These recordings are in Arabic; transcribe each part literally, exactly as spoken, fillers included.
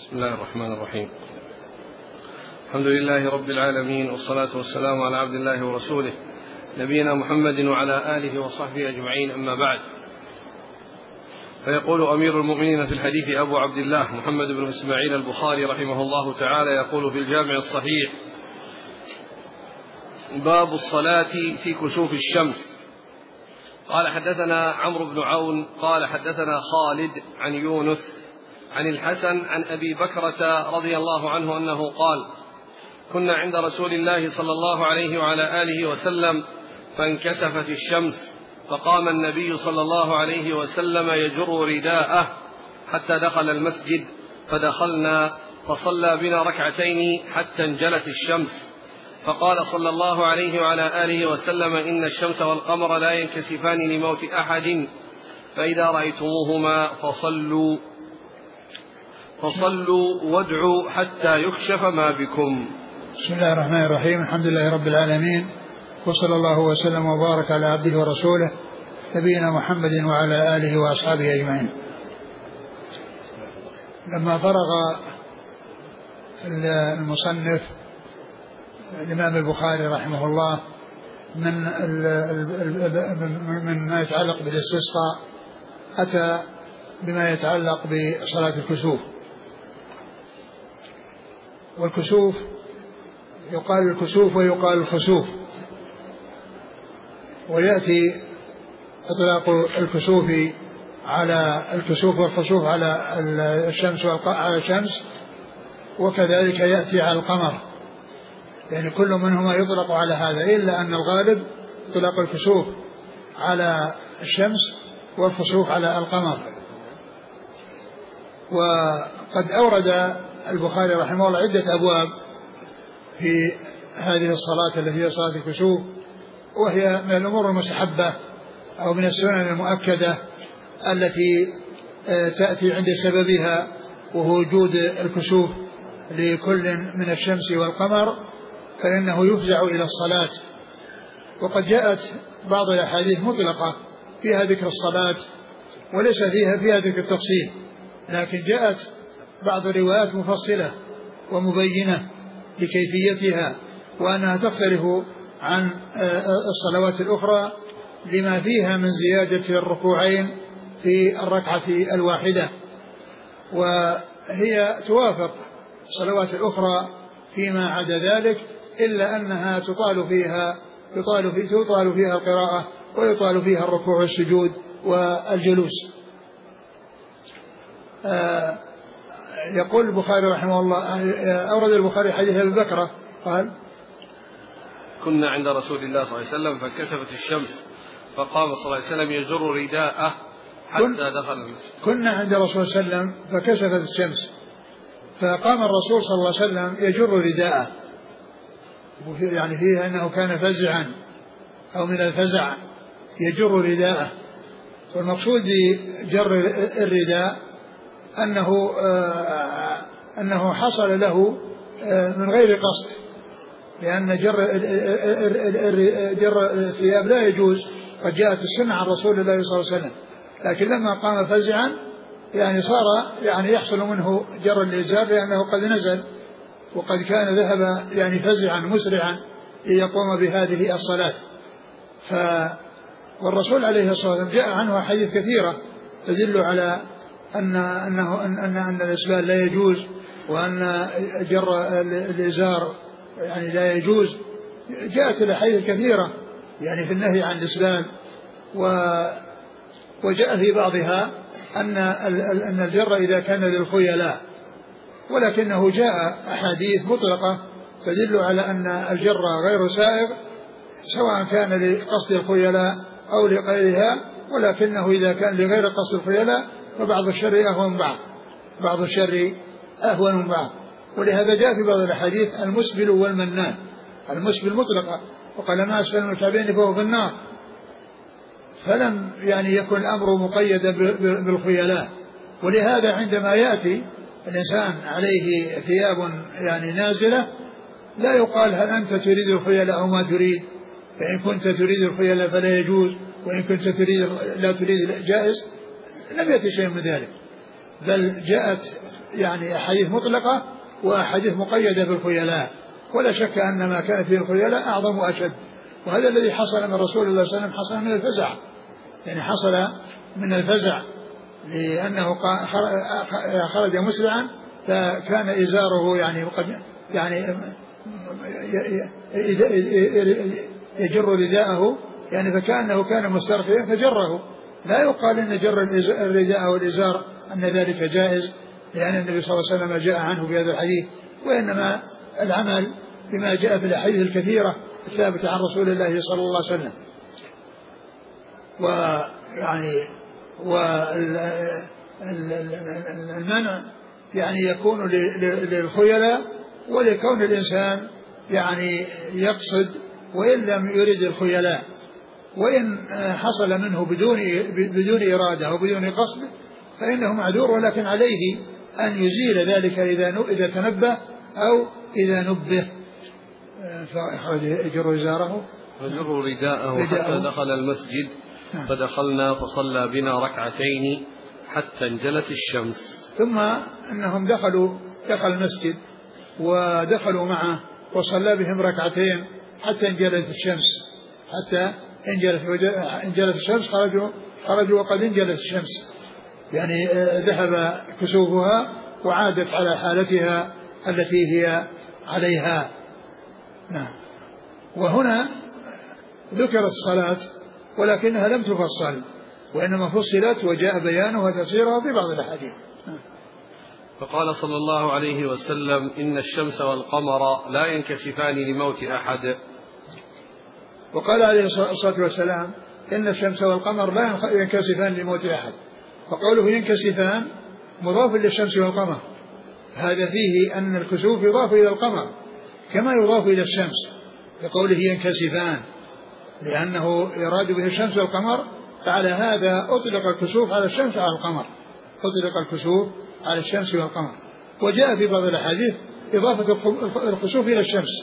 بسم الله الرحمن الرحيم. الحمد لله رب العالمين، والصلاة والسلام على عبد الله ورسوله نبينا محمد وعلى آله وصحبه أجمعين، أما بعد. فيقول أمير المؤمنين في الحديث أبو عبد الله محمد بن إسماعيل البخاري رحمه الله تعالى، يقول في الجامع الصحيح: باب الصلاة في كسوف الشمس. قال حدثنا عمرو بن عون قال حدثنا خالد عن يونس عن الحسن عن أبي بكرة رضي الله عنه أنه قال: كنا عند رسول الله صلى الله عليه وعلى آله وسلم فانكسفت الشمس، فقام النبي صلى الله عليه وسلم يجر رداءه حتى دخل المسجد، فدخلنا فصلى بنا ركعتين حتى انجلت الشمس، فقال صلى الله عليه وعلى آله وسلم: إن الشمس والقمر لا ينكسفان لموت أحد، فإذا رأيتموهما فصلوا فصلوا وادعوا حتى يكشف ما بكم. بسم الله الرحمن الرحيم. الحمد لله رب العالمين، وصلى الله وسلم وبارك على عبده ورسوله نبينا محمد وعلى آله وأصحابه أجمعين. لما فرغ المصنف الإمام البخاري رحمه الله من من ما يتعلق بالاستسقاء، أتى بما يتعلق بصلاة الكسوف. والكسوف يقال الكسوف ويقال الخسوف، ويأتي إطلاق الكسوف على الكسوف والخسوف على الشمس على الشمس، وكذلك يأتي على القمر، يعني كل منهما يطلق على هذا، إلا أن الغالب يطلق الكسوف على الشمس والخسوف على القمر. وقد أورد البخاري رحمه الله عدة أبواب في هذه الصلاة التي هي صلاة الكسوف، وهي من الأمور المستحبة أو من السنن المؤكدة التي تأتي عند سببها، وهو وجود الكسوف لكل من الشمس والقمر، فإنه يفزع إلى الصلاة. وقد جاءت بعض الأحاديث مطلقة فيها ذكر الصلاة وليس فيها فيها ذكر التفصيل، لكن جاءت بعض الروايات مفصلة ومبينة لكيفيتها، وأنها تختلف عن الصلوات الأخرى لما فيها من زيادة الركوعين في الركعة الواحدة، وهي توافق الصلوات الأخرى فيما عدا ذلك، إلا أنها تطال فيها يطال في تطال فيها القراءة ويطال فيها الركوع والسجود والجلوس. آه يقول البخاري رحمه الله، أورد البخاري حديث أبي بكرة قال: كنا عند رسول الله صلى الله عليه وسلم فانكسفت الشمس، فقام صلى الله عليه وسلم يجر رداءه حتى دخل المسجد. كنا عند رسول الله صلى الله عليه وسلم فكسفت الشمس، فقام الرسول صلى الله عليه وسلم يجر رداءه، يعني فيها أنه كان فزعا أو من الفزع يجر رداءه. والمقصود بجر الرداء أنه آه أنه حصل له آه من غير قصد، لأن جر جر الثياب لا يجوز، قد جاءت السنة عن رسول الله صلى الله عليه وسلم، لكن لما قام فزعا يعني صار يعني يحصل منه جر الإزار، لأنه قد نزل وقد كان ذهب يعني فزعا مسرعا ليقوم بهذه الصلاة. ف والرسول عليه الصلاة والسلام جاء عنه حديث كثيرة تدل على أن أنه أن أن, أن الإسبال لا يجوز، وأن جر الإزار يعني لا يجوز. جاءت الأحاديث كثيرة يعني في النهي عن الإسبال، و وجاء في بعضها أن أن الجر إذا كان للخيلاء، ولكنه جاء أحاديث مطلقة تدل على أن الجر غير سائغ سواء كان لقصد الخيلاء أو لغيرها، ولكنه إذا كان لغير قصد الخيلاء فبعض الشر أهون بعض بعض الشر أهون من بعض. ولهذا جاء في بعض الأحاديث المسبل والمنان، المسبل مطلقة وقال: ما أسفل من الكعبين فهو في النار، فلم يعني يكن الأمر مقيدا بالخيلاء. ولهذا عندما يأتي الإنسان عليه ثياب يعني نازلة لا يقال هل أنت تريد الخيلاء أو ما تريد، فإن كنت تريد الخيلاء فلا يجوز، وإن كنت تريد لا تريد جائز، لم يأتي شيء من ذلك. بل جاءت يعني أحاديث مطلقة وأحاديث مقيدة بالخيلاء، ولا شك أن ما كانت فيه الخيلاء أعظم وأشد. وهذا الذي حصل من رسول الله صلى الله عليه وسلم حصل من الفزع، يعني حصل من الفزع لأنه خرج مسرعا فكان إزاره يعني يعني يجر رداءه، يعني فكأنه كان مسترخيا فجره. لا يقال أن جر الرداء والإزار أن ذلك جائز، لأن النبي صلى الله عليه وسلم جاء عنه في هذا الحديث، وإنما العمل بما جاء في الأحاديث الكثيرة الثابتة عن رسول الله صلى الله عليه وسلم. ويعني والمنع يعني يكون للخيلاء ولكون الإنسان يعني يقصد وإن لم يرد الخيلاء، وإن حصل منه بدون بدون إرادة أو بدون قصد فإنه معذور، ولكن عليه أن يزيل ذلك إذا إذا تنبه أو إذا نبه. فأخرج يجر إزاره يجر رداءه حتى دخل المسجد فدخلنا فصلى بنا ركعتين حتى انجلت الشمس. ثم أنهم دخلوا دخل المسجد ودخلوا معه وصلى بهم ركعتين حتى انجلت الشمس، حتى انجلت انجلت الشمس خرجوا خرجوا وقد انجلت الشمس، يعني ذهب كسوفها وعادت على حالتها التي هي عليها. نعم. وهنا ذكرت الصلاة ولكنها لم تفصل، وإنما فصلت وجاء بيانها وتفسيرها في بعض الأحاديث. فقال صلى الله عليه وسلم: إن الشمس والقمر لا ينكسفان لموت أحد. وقال عليه الصلاة والسلام: إن الشمس والقمر لا ينكسفان لموت أحد. فقوله ينكسفان مضاف للشمس والقمر، هذا فيه أن الكسوف يضاف إلى القمر كما يضاف إلى الشمس، بقوله ينكسفان لأنه يراد به الشمس والقمر، فعلى هذا أطلق الكسوف على الشمس وعلى القمر، أطلق الكسوف على الشمس والقمر. وجاء في بعض الأحاديث إضافة الكسوف إلى الشمس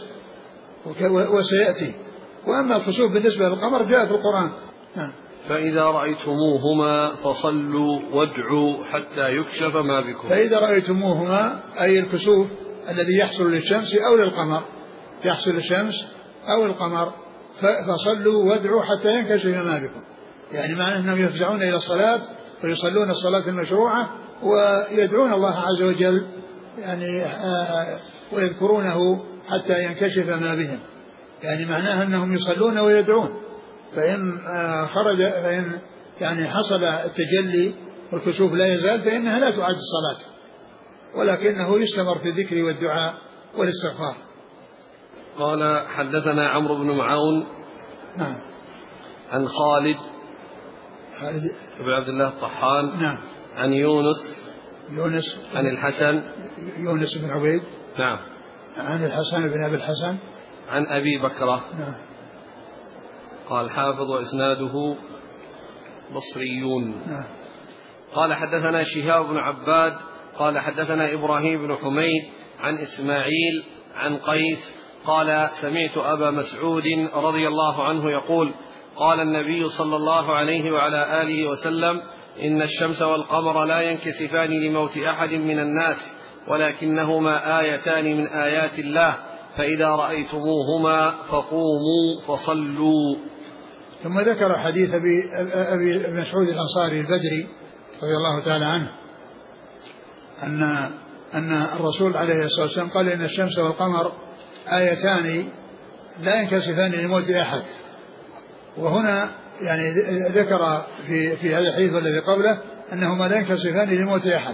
وسيأتي. وأما الكسوف بالنسبة للقمر جاء في القرآن. فإذا رأيتموهما فصلوا وادعوا حتى يكشف ما بكم. فإذا رأيتموهما أي الكسوف الذي يحصل للشمس أو للقمر، يحصل للشمس أو القمر، فصلوا وادعوا حتى ينكشف ما بكم، يعني معنى أنهم يفزعون إلى الصلاة ويصلون الصلاة المشروعة ويدعون الله عز وجل يعني آه ويذكرونه حتى ينكشف ما بهم، يعني معناها أنهم يصلون ويدعون. فإن آه خرج فإن يعني حصل التجلي والكسوف لا يزال فإنها لا تعد الصلاة، ولكنه يستمر في الذكر والدعاء والاستغفار. قال: حدثنا عمرو بن معاون نعم عن خالد خالد بن عبد الله الطحان نعم عن يونس يونس عن الحسن يونس بن عبيد نعم عن الحسن بن أبي الحسن عن أبي بكرة نعم. قال حافظ وإسناده بصريون. نعم. قال: حدثنا شهاب بن عباد قال حدثنا إبراهيم بن حميد عن إسماعيل عن قيس قال: سمعت أبا مسعود رضي الله عنه يقول: قال النبي صلى الله عليه وعلى آله وسلم: إن الشمس والقمر لا ينكسفان لموت أحد من الناس، ولكنهما آيتان من آيات الله، فإذا رأيتموهما فقوموا فصلوا. ثم ذكر حديث أبي, أبي مسعود الأنصاري البدري رضي الله تعالى عنه أن, أن الرسول عليه الصلاة والسلام قال: إن الشمس والقمر آيتان لا ينكسفان لموت أحد. وهنا يعني ذكر في, في هذا الحديث والذي قبله أنهما لا ينكسفان لموت أحد،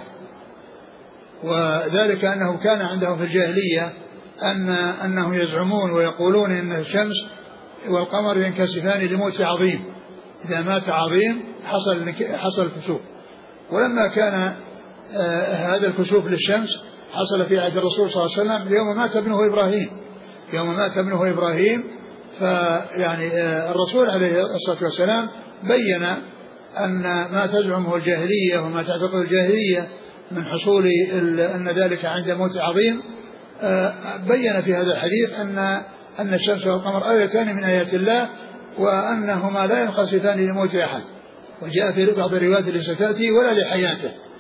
وذلك أنه كان عندهم في الجاهلية أن أنهم يزعمون ويقولون إن الشمس والقمر ينكسفان لموت عظيم، إذا مات عظيم حصل حصل كسوف. ولما كان آه هذا الكسوف للشمس حصل في عهد الرسول صلى الله عليه وسلم يوم مات ابنه إبراهيم يوم مات ابنه إبراهيم فيعني آه الرسول عليه الصلاة والسلام بين أن ما تزعمه الجاهلية وما تعتقد الجاهلية من حصول أن ذلك عند موت عظيم، آه بين في هذا الحديث أن أن الشمس والقمر آيتان من آيات الله، وأنهما لا ينخسفان لموت أحد. وجاء في بعض الروايات التي ستأتي: ولا لحياته،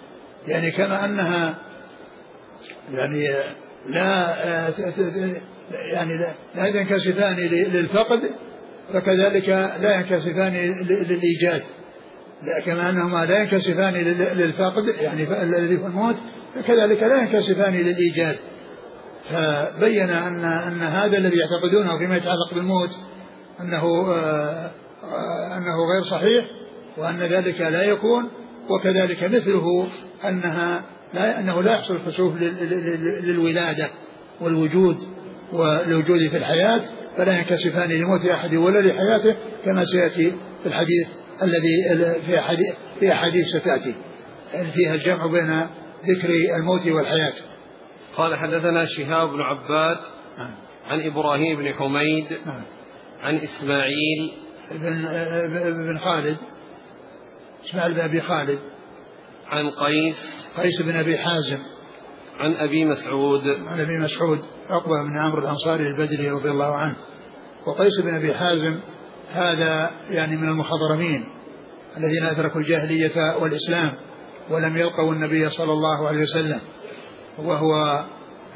يعني كما أنها يعني لا يعني لا ينكسفان للفقد فكذلك لا ينكسفان للإيجاد، كما أنهما لا ينكسفان للفقد يعني الذي في الموت فكذلك لا ينكسفان للإيجاد. فبين أن أن هذا الذي يعتقدونه فيما يتعلق بالموت أنه آه أنه غير صحيح وأن ذلك لا يكون، وكذلك مثله أنها لا أنه لا يحصل الكسوف للولادة والوجود والوجود في الحياة، فلا ينكسفان لموت أحد ولا لحياته كما سيأتي في الحديث الذي في أحاديث في أحاديث ستأتي فيها الجمع بين ذكر الموت والحياة. قال حدثنا شهاب بن عباد عن إبراهيم بن حميد عن إسماعيل بن, بن خالد إسماعيل بن أبي خالد عن قيس قيس بن أبي حازم عن أبي مسعود عن أبي مسعود عقبة بن عمرو الأنصاري البدري رضي الله عنه. وقيس بن أبي حازم هذا يعني من المخضرمين الذين أدركوا الجاهلية والإسلام ولم يلقوا النبي صلى الله عليه وسلم، وهو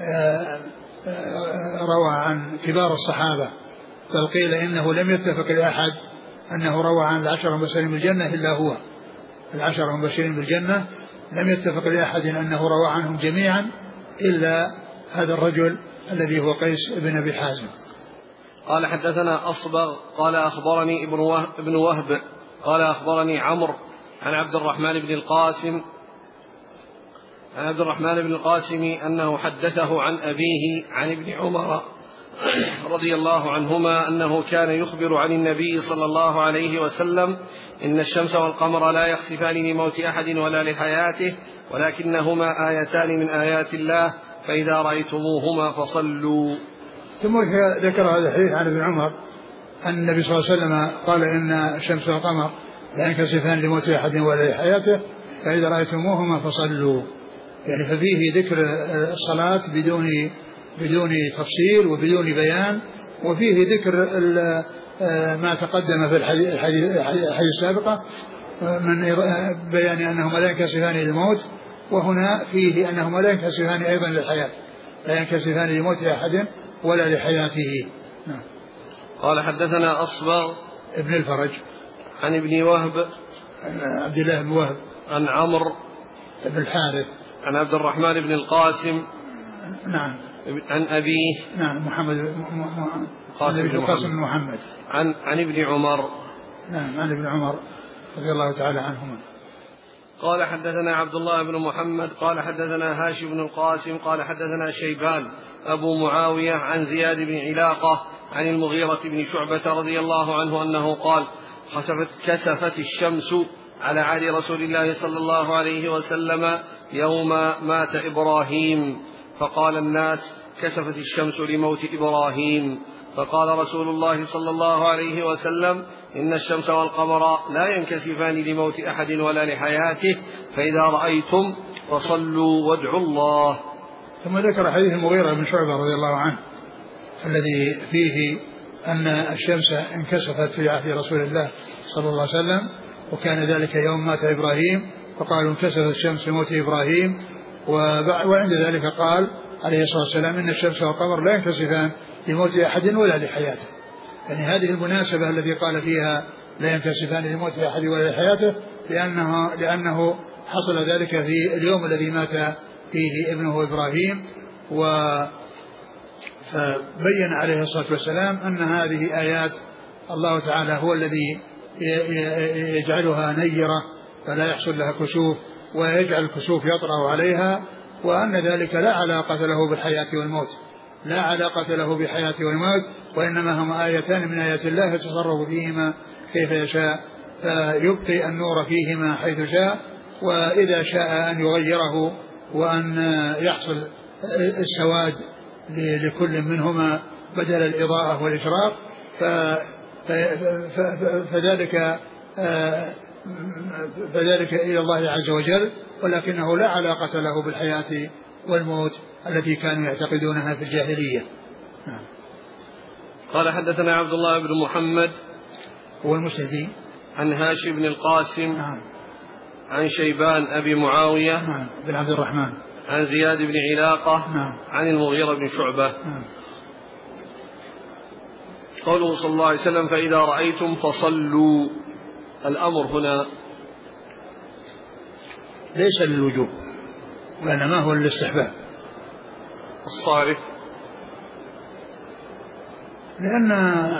روى عن كبار الصحابة، بل قيل إنه لم يتفق لأحد أنه روى عن العشرة المبشرين بالجنة إلا هو. العشرة المبشرين بالجنة لم يتفق لأحد أنه روى عنهم جميعا إلا هذا الرجل الذي هو قيس بن أبي حازم. قال حدثنا أصبغ قال أخبرني ابن وهب, ابن وهب قال أخبرني عمرو عن عبد الرحمن بن القاسم عن عبد الرحمن بن القاسم أنه حدثه عن أبيه عن ابن عمر رضي الله عنهما أنه كان يخبر عن النبي صلى الله عليه وسلم إن الشمس والقمر لا يخسفان لموت أحد ولا لحياته ولكنهما آيتان من آيات الله فإذا رأيتموهما فصلوا. ثم ذكر هذا الحديث عن ابن عمر أن النبي صلى الله عليه وسلم قال إن الشمس والقمر لا ينكسفان لموت أحد ولا لحياته فإذا رأيتموهما فصلوا، يعني ففيه ذكر الصلاة بدون بدون تفصيل وبدون بيان، وفيه ذكر ما تقدم في الحديث السابقة من بيان أنهما لا ينكسفان للموت، وهنا فيه أنهما لا ينكسفان أيضا للحياة، لا ينكسفان لموت أحد ولا لحياته. نعم. قال حدثنا أصبغ ابن الفرج عن ابن وهب عبد الله بن وهب عن عمرو بن الحارث عن عبد الرحمن بن القاسم نعم عن أبيه نعم محمد قاسم بن محمد, محمد. عن عن ابن عمر نعم عن ابن عمر رضي الله تعالى عنهما. قال حدثنا عبد الله بن محمد قال حدثنا هاشم بن القاسم قال حدثنا شيبان أبو معاوية عن زياد بن علاقة عن المغيرة بن شعبة رضي الله عنه أنه قال خسفت كسفت الشمس على عهد رسول الله صلى الله عليه وسلم يوم مات إبراهيم فقال الناس كسفت الشمس لموت إبراهيم فقال رسول الله صلى الله عليه وسلم إن الشمس والقمر لا ينكسفان لموت أحد ولا لحياته فإذا رأيتم فصلوا وادعوا الله. ثم ذكر حديث المغيرة بن شعبة رضي الله عنه الذي فيه أن الشمس انكسفت في عهد رسول الله صلى الله عليه وسلم وكان ذلك يوم مات إبراهيم فقالوا انكسفت الشمس لموت إبراهيم، وعند ذلك قال عليه الصلاة والسلام إن الشمس والقمر لا ينكسفان لموت أحد ولا لحياته. يعني هذه المناسبة التي قال فيها لا ينكسفان لموت أحد ولا لحياته لأنه, لأنه حصل ذلك في اليوم الذي مات فيه ابنه إبراهيم، وبين عليه الصلاة والسلام أن هذه آيات الله تعالى هو الذي يجعلها نيرة فلا يحصل لها كسوف ويجعل الكسوف يطرأ عليها، وأن ذلك لا علاقة له بالحياة والموت لا علاقة له بالحياة والموت وإنما هما آيتان من آيات الله يتصرف فيهما كيف يشاء فيبقي النور فيهما حيث شاء، وإذا شاء أن يغيره وأن يحصل السواد لكل منهما بدل الإضاءة والإشراق فذلك فذلك إلى الله عز وجل، ولكنه لا علاقة له بالحياة والموت التي كانوا يعتقدونها في الجاهلية. نعم. قال حدثنا عبد الله بن محمد هو المسندي عن هاشم بن القاسم نعم. عن شيبان أبي معاوية نعم بن عبد الرحمن عن زياد بن علاقة نعم عن المغيرة بن شعبة. نعم. قوله صلى الله عليه وسلم فإذا رأيتم فصلوا، الأمر هنا ليس للوجوب وإنما هو للاستحباب. الصارف لأن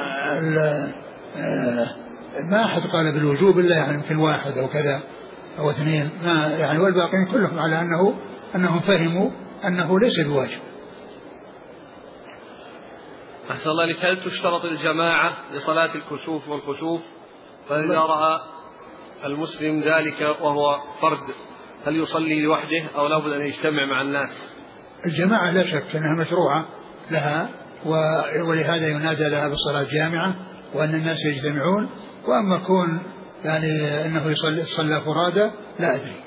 ما أحد قال بالوجوب إلا يعني يمكن واحد أو كذا أو اثنين، ما يعني والباقين كلهم على أنه أنهم فهموا أنه ليس بواجب. أحسن الله لك. هل تشترط الجماعة لصلاة الكسوف والخسوف؟ فإذا رأى المسلم ذلك وهو فرد هل يصلي لوحده أو لابد أن يجتمع مع الناس؟ الجماعة لا شك أنها مشروعة لها، ولهذا ينادى لها بالصلاة جامعة وأن الناس يجتمعون. وأما كون يعني أنه يصلي صلى فرادى لا أدري.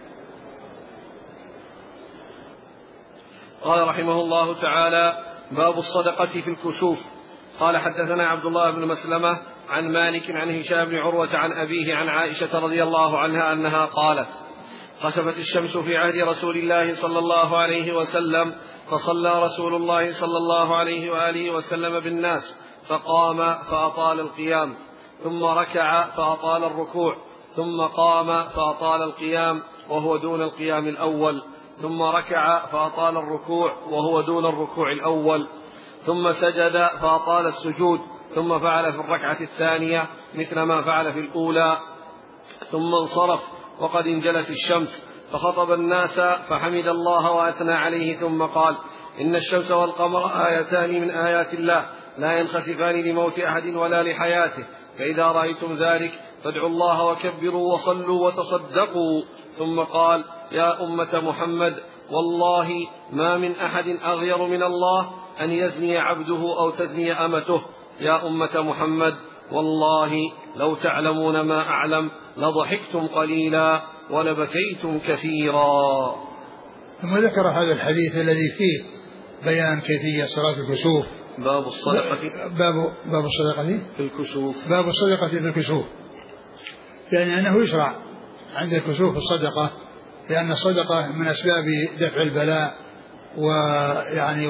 قال رحمه الله تعالى باب الصدقة في الكسوف. قال حدثنا عبد الله بن مسلمة عن مالك عن هشام بن عروة عن أبيه عن عائشة رضي الله عنها أنها قالت خسفت الشمس في عهد رسول الله صلى الله عليه وسلم فصلى رسول الله صلى الله عليه وآله وسلم بالناس فقام فأطال القيام ثم ركع فأطال الركوع ثم قام فأطال القيام وهو دون القيام الأول ثم ركع فأطال الركوع وهو دون الركوع الأول ثم سجد فأطال السجود ثم فعل في الركعة الثانية مثل ما فعل في الأولى ثم انصرف وقد انجلت الشمس فخطب الناس فحمد الله وأثنى عليه ثم قال إن الشمس والقمر آيتان من آيات الله لا ينخسفان لموت أحد ولا لحياته فإذا رأيتم ذلك فادعوا الله وكبروا وصلوا وتصدقوا. ثم قال يا أمة محمد والله ما من أحد أغير من الله أن يزني عبده أو تزني أمته. يا أمة محمد والله لو تعلمون ما أعلم لضحكتم قليلا ولبكيتم كثيرا. ثم ذكر هذا الحديث الذي فيه بيان كيفية صلاة الكسوف. باب الصدقة باب باب الصدقة في الكسوف. باب الصدقة في الكسوف، يعني أنه يشرع عند الكسوف الصدقة، لأن الصدقة من أسباب دفع البلاء، ويعني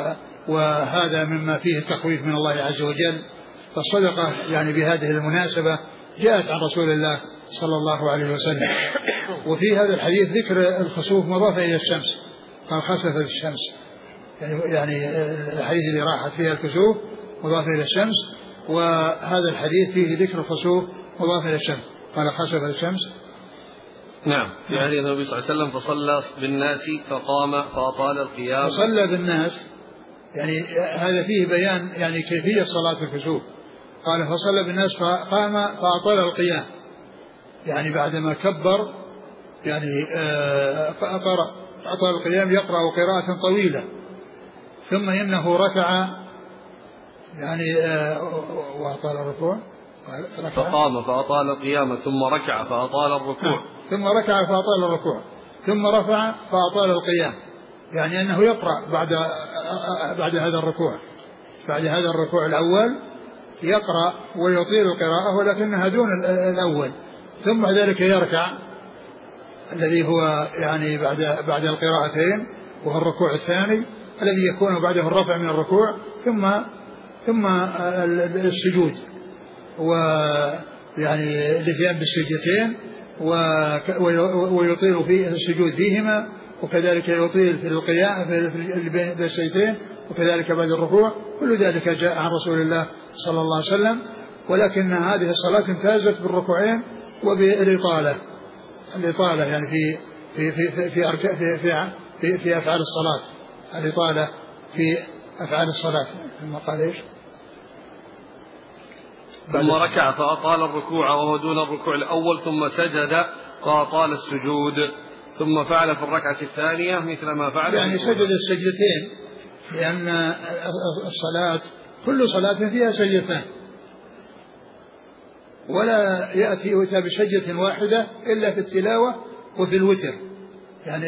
وهذا مما فيه التخويف من الله عز وجل. فالصدقة يعني بهذه المناسبة جاءت عن رسول الله صلى الله عليه وسلم. وفي هذا الحديث ذكر الخسوف مضافة إلى الشمس، قال خسفت الشمس، يعني الحديث اللي راحت فيها الكسوف مضافة إلى الشمس، وهذا الحديث فيه ذكر الخسوف مضافة إلى الشمس، قال خسفت الشمس. نعم في عهد النبي صلى الله عليه وسلم فصلى بالناس فقام فأطال القيام. فصلى بالناس يعني هذا فيه بيان يعني كيفية صلاة الكسوف. قال فصلى بالناس فقام فأطال القيام، يعني بعدما كبر يعني قرأ أطال القيام يقرأ قراءة طويلة، ثم إنه ركع يعني وأطال الركوع فقام فأطال القيام ثم ركع فأطال الركوع ثم ركع فأطال الركوع ثم رفع فأطال القيام، يعني أنه يقرأ بعد بعد هذا الركوع بعد هذا الركوع الأول يقرأ ويطيل القراءة ولكنها دون الأول، ثم بعد ذلك يركع الذي هو يعني بعد بعد القراءتين وهو الركوع الثاني الذي يكون بعده الرفع من الركوع ثم ثم السجود، ويعني الاتيان بالسجدتين ويطيل في السجود فيهما، وكذلك يطيل في القيام في السجدتين، وكذلك بعد الركوع. كل ذلك جاء عن رسول الله صلى الله عليه وسلم، ولكن هذه الصلاة امتازت بالركوعين وبالإطالة الإطالة يعني في في في في في في, في, في, في أفعال الصلاة، الإطالة في أفعال الصلاة. ثم قال إيش؟ ثم ركع فأطال الركوع وهو دون الركوع الأول ثم سجد فأطال السجود ثم فعل في الركعة الثانية مثل ما فعل يعني سجد السجدتين، لأن الصلاة كل صلاة فيها سجدتان، ولا يأتي يؤتى بسجدة واحدة إلا في التلاوة وفي الوتر، يعني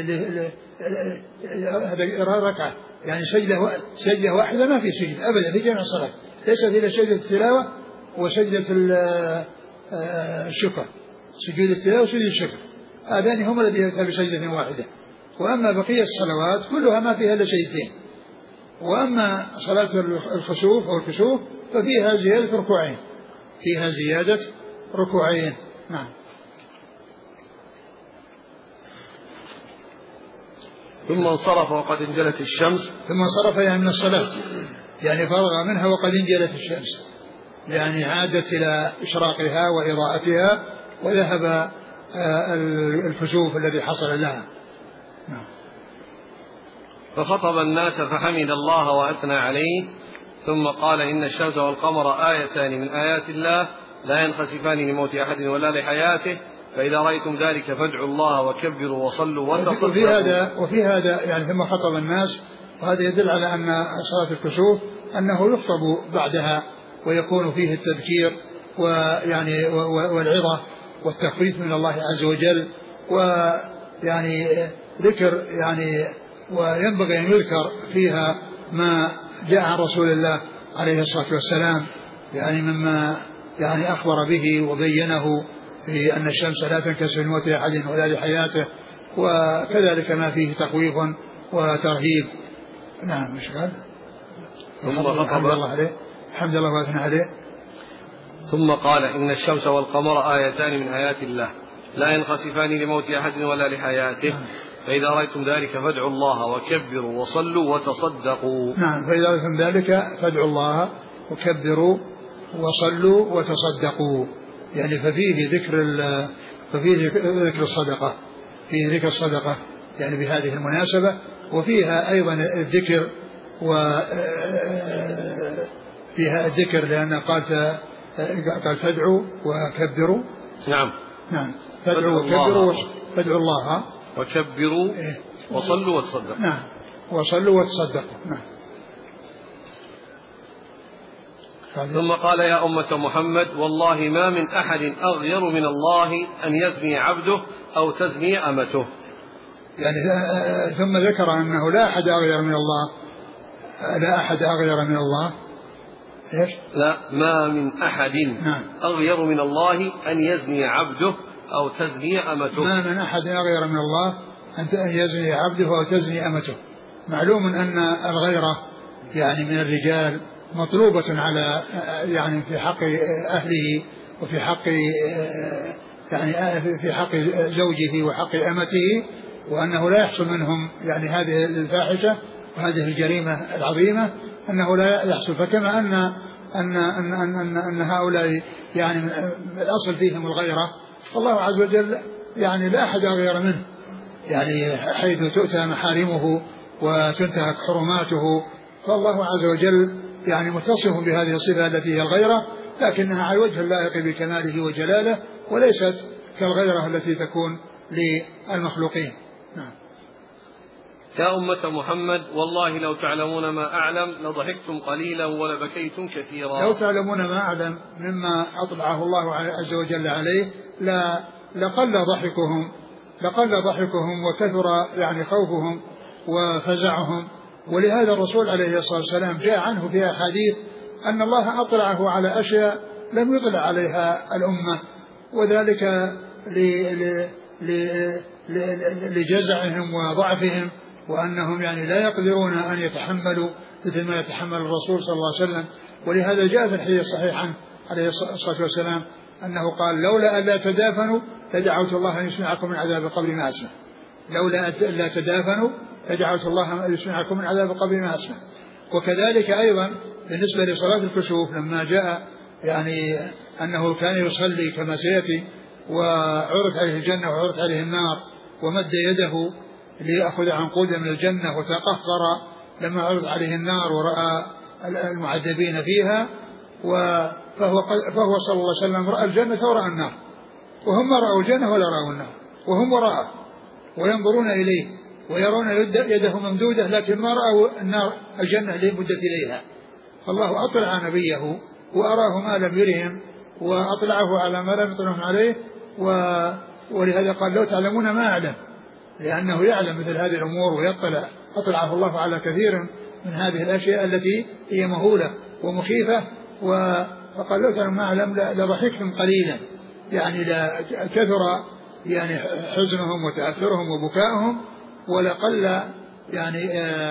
هذا ركعة يعني سجدة سجدة واحدة ما في سجد أبدا في جميع الصلاة، ليس فيها سجدة التلاوة وسجدة الشكر، سجود التلاوة وسجود الشكر، هذان هم الذي يأتى بسجدة واحدة. وأما بقية الصلوات كلها ما فيها إلا سجدتين. وأما صلاة الخسوف أو الكسوف ففيها زيادة ركوعين، فيها زيادة ركوعين. نعم. ثم انصرف وقد انجلت الشمس. ثم انصرف يعني من الصلاة، يعني فرغ منها وقد انجلت الشمس، يعني عادت إلى إشراقها وإضاءتها وذهب الكسوف الذي حصل لها. نعم. فخطب الناس فحمد الله وأثنى عليه، ثم قال إن الشمس والقمر آيتان من آيات الله لا ينخسفان لموت أحد ولا لحياته، فإذا رأيتم ذلك فادعوا الله وكبروا وصلوا وتصدقوا. وفي هذا وفي هذا يعني ثم خطب الناس، وهذا يدل على أن صلاة الكسوف أنه يخطب بعدها ويكون فيه التذكير ويعني والعظة والتخفيف من الله عز وجل، ويعني ذكر يعني وينبغي أن يذكر فيها ما جاء عن رسول الله عليه الصلاة والسلام، يعني مما يعني أخبر به وبينه في أن الشمس لا تنكسف لموت أحد ولا لحياته، وكذلك ما فيه تخويف وترهيب. نعم. مش قال ثم خطب الحمد لله عليه الحمد لله وأثنى عليه. ثم قال إن الشمس والقمر آيتان من آيات الله لا ينخسفان لموت أحد ولا لحياته، فإذا رأيتم ذلك فادعوا الله وكبروا وصلوا وتصدقوا. نعم. فإذا رأيتم ذلك فادعوا الله وكبروا وصلوا وتصدقوا، يعني ففيه ذكر ففيه ذكر الصدقة، فيه ذكر الصدقة يعني بهذه المناسبة، وفيها أيضا الذكر وفيها الذكر لأن قال قال فادعوا وكبروا. نعم. نعم. فادعوا وكبروا فادعوا الله وكبروا وصلوا وتصدقوا. نعم. وصلوا وتصدقوا. نعم. ثم قال يا أمة محمد والله ما من أحد أغير من الله أن يزني عبده أو تزني أمته. يعني ثم ذكر أنه لا أحد أغير من الله، لا أحد أغير من الله. إيش؟ لا ما من أحد نعم. أغير من الله أن يزني عبده أو تزني أمته. ما من أحد أغير من الله أن يزني عبده أو تزني أمته. معلوم أن الغيرة يعني من الرجال مطلوبة على يعني في حق أهله وفي حق يعني في حق زوجه وحق أمته، وأنه لا يحصل منهم يعني هذه الفاحشة وهذه الجريمة العظيمة أنه لا يحصل. فكما أن أن أن أن, أن هؤلاء يعني الأصل فيهم الغيرة، الله عز وجل يعني لا أحد غير منه، يعني حيث تؤتى محارمه وتنتهك حرماته، فالله عز وجل يعني متصف بهذه الصفة التي هي الغيرة، لكنها على وجه اللائق بكماله وجلاله، وليست كالغيرة التي تكون للمخلوقين. نعم. يا أمة محمد والله لو تعلمون ما أعلم لضحكتم قليلا ولبكيتم كثيرا. لو تعلمون ما أعلم مما أطلعه الله عز وجل عليه لا لقل ضحكهم لقل ضحكهم وكثر يعني خوفهم وفزعهم. ولهذا الرسول عليه الصلاة والسلام جاء عنه في أحاديث أن الله أطلعه على أشياء لم يطلع عليها الأمة، وذلك لجزعهم وضعفهم، وأنهم يعني لا يقدرون أن يتحملوا مثل ما يتحمل الرسول صلى الله عليه وسلم. ولهذا جاء في الحديث الصحيح عنه عليه الصلاة والسلام أنه قال لولا أن لا تدافنوا لدعوت الله أن يسمعكم من عذاب القبر ما أسمع. لولا أن لا تدافنوا لدعوت الله أن يسمعكم من عذاب القبر ما أسمع. وكذلك أيضا بالنسبة لصلاة الكسوف لما جاء يعني أنه كان يصلي كما سيأتي وعرض عليه الجنة وعرض عليه النار ومد يده ليأخذ عنقودا من الجنة وتقهقر لما عرض عليه النار ورأى المعذبين فيها، فهو, فهو صلى الله عليه وسلم رأى الجنة ورأى النار، وهم رأوا الجنة ولا رأوا النار، وهم وراءه وينظرون إليه ويرون يده ممدودة، لكن ما رأوا النار الجنة اللي مدت إليها. فالله أطلع نبيه وأراه ما لم يرهم وأطلعه على ما لم يطلعهم عليه، ولهذا قال لو تعلمون ما أعلم، لأنه يعلم مثل هذه الأمور ويطلع. أطلعه الله على كثير من هذه الأشياء التي هي مهولة ومخيفة، فقال لو تعلمون ما أعلم لضحكتم قليلا، يعني كثر يعني حزنهم وتأثرهم وبكائهم، ولقل يعني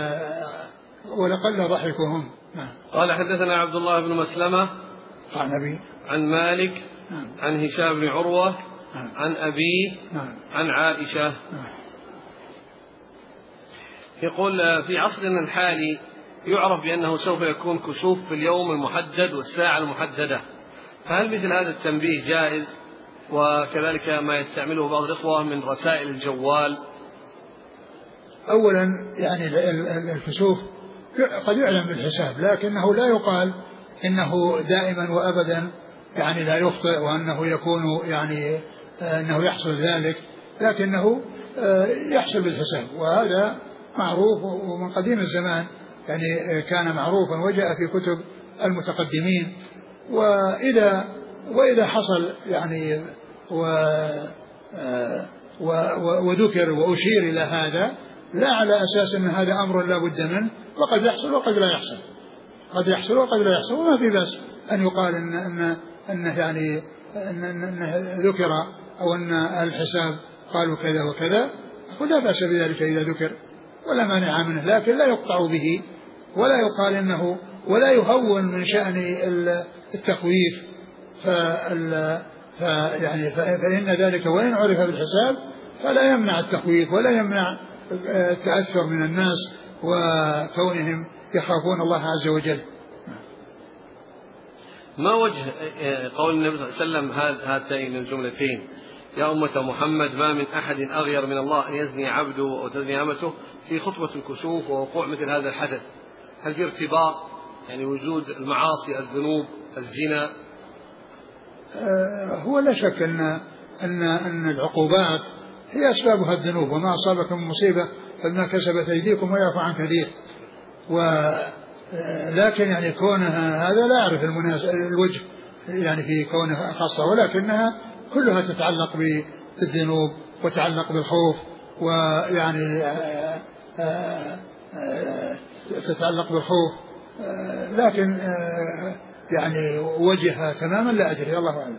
ولقل ضحكهم. قال حدثنا عبد الله بن مسلمة عن أبي عن مالك عن هشام بن عروة عن أبيه عن عائشة. يقول في عصرنا الحالي يعرف بأنه سوف يكون كسوف في اليوم المحدد والساعة المحددة، فهل مثل هذا التنبيه جائز؟ وكذلك ما يستعمله بعض الإخوة من رسائل الجوال. أولا يعني الكسوف قد يعلم بالحساب، لكنه لا يقال إنه دائما وأبدا يعني لا يخطئ وأنه يكون يعني أنه يحصل ذلك، لكنه يحصل بالحساب، وهذا معروف ومن قديم الزمان يعني كان معروفا وجاء في كتب المتقدمين. وإذا وإذا حصل يعني و وذكر وأشير إلى هذا لا على أساس أن هذا أمر لا بد منه، وقد يحصل وقد لا يحصل، قد يحصل وقد لا يحصل، وما في بأس أن يقال إن أن أنه يعني أن أنه ذكر أو أن الحساب قالوا كذا وكذا، ولا بأس بذلك إذا ذكر ولا مانع منه، لكن لا يقطع به ولا يقال إنه ولا يهون من شأن التخويف. فال يعني فإن ذلك وإن عرف بالحساب فلا يمنع التخويف ولا يمنع التأثر من الناس وكونهم يخافون الله عز وجل. ما وجه قول النبي صلى الله عليه وسلم هاتين الجملتين: يا أمة محمد ما من أحد أغير من الله أن يزني عبده وتزني أمته، في خطبة الكسوف ووقوع مثل هذا الحدث؟ هل في ارتباط يعني وجود المعاصي الذنوب الزنا؟ آه هو لا شك أن أن أن العقوبات هي أسبابها الذنوب، وما أصابكم من مصيبة فبما كسبت أيديكم ويعفو عن كثير. ولكن يعني كونها هذا لا أعرف المناسب الوجه يعني في كونها خاصة، ولكنها كلها تتعلق بالذنوب وتتعلق بالخوف، ويعني آآ آآ آآ تتعلق بالخوف، لكن يعني وجهها تماما لا أدري، الله أعلم.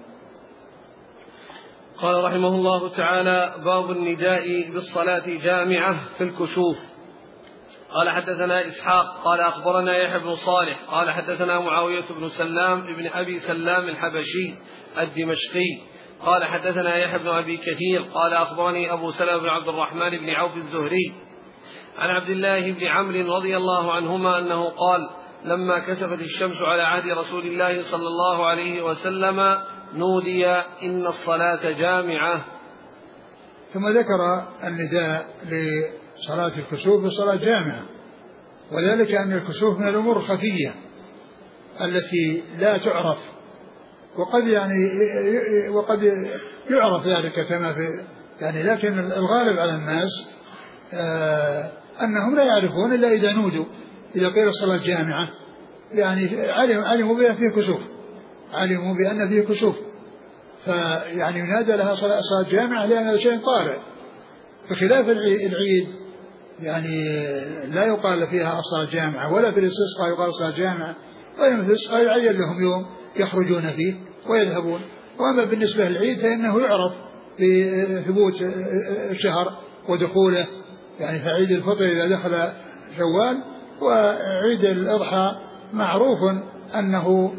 قال رحمه الله تعالى: باب النداء بالصلاة جامعة في الكسوف. قال حدثنا إسحاق قال أخبرنا يحيى بن صالح قال حدثنا معاوية بن سلام ابن أبي سلام الحبشي الدمشقي قال حدثنا يحيى بن أبي كثير قال أخبرني أبو سلمة بن عبد الرحمن بن عوف الزهري عن عبد الله بن عمرو رضي الله عنهما أنه قال: لما كسفت الشمس على عهد رسول الله صلى الله عليه وسلم نودي إن الصلاة جامعة. ثم ذكر النداء لصلاة الكسوف بصلاة جامعة، وذلك أن الكسوف من الأمور الخفية التي لا تعرف، وقد يعني وقد يعرف ذلك كما في يعني، لكن الغالب على الناس آه أنهم لا يعرفون إلا إذا نودوا، إذا قيل الصلاة جامعة يعني علموا بأن فيه كسوف، علموا بأن فيه كسوف، فيعني ينادى لها صلاة جامعة لأن هذا شيء طارئ، بخلاف العيد يعني لا يقال فيها الصلاة جامعة، ولا في الاستسقاء يقال صلاة جامعة، وإنما في الاستسقاء يعين لهم يوم يخرجون فيه ويذهبون. وأما بالنسبة للعيد فإنه يعرف بثبوت الشهر ودخوله، يعني فعيد الفطر إذا دخل شوال، وعيد الأضحى معروف أنه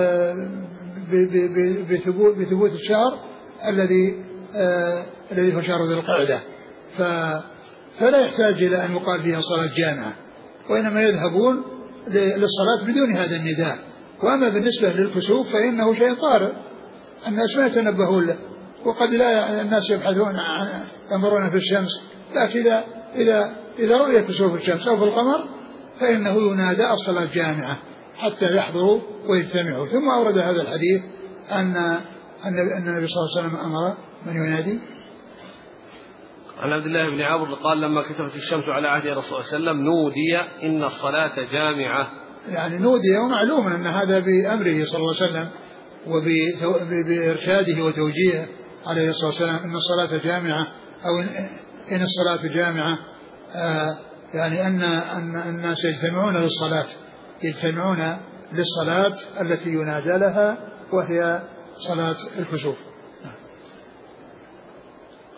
بثبوت الشهر الذي الذي هو شهر ذي القعدة، فلا يحتاج إلى أن يقال فيها صلاة جامعة، وإنما يذهبون للصلاة بدون هذا النداء. وأما بالنسبة للكسوف فإنه شيء طارئ الناس ما يتنبهون له، وقد لا الناس يبحثون عن ينظرون في الشمس، لكن إذا إذا إذا رؤي كسوف الشمس أو في القمر فإنه ينادى الصلاة جامعة حتى يحضروا ويجتمعوا. ثم أورد هذا الحديث أن أن النبي صلى الله عليه وسلم أمر من ينادي. عن عبد الله بن عمرو قال: لما كسفت الشمس على عهد رسول الله صلى الله عليه وسلم نودي إن الصلاة جامعة. يعني نودي، ومعلوم أن هذا بأمره صلى الله عليه وسلم وبإرشاده وتوجيهه عليه الصلاة والسلام إن الصلاة جامعة، أو إن الصلاة جامعة، آه يعني أن أن الناس يجتمعون للصلاة، يجتمعون للصلاة التي ينادى لها وهي صلاة الكسوف.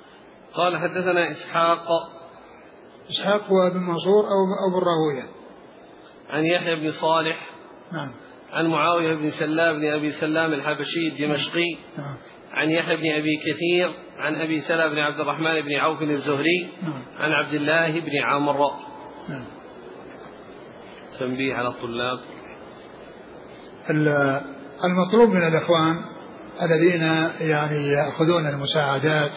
قال حدثنا إسحاق إسحاق هو بن منصور أو أبو الراهوية. عن يحيى بن صالح. نعم. عن معاوية بن سلام بن أبي سلام الحبشي الدمشقي. نعم. عن يحيى بن أبي كثير عن أبي سلمة بن عبد الرحمن بن عوف الزهري. نعم. عن عبد الله بن عمرو. نعم. تنبيه على الطلاب. المطلوب من الإخوان الذين يعني يأخذون المساعدات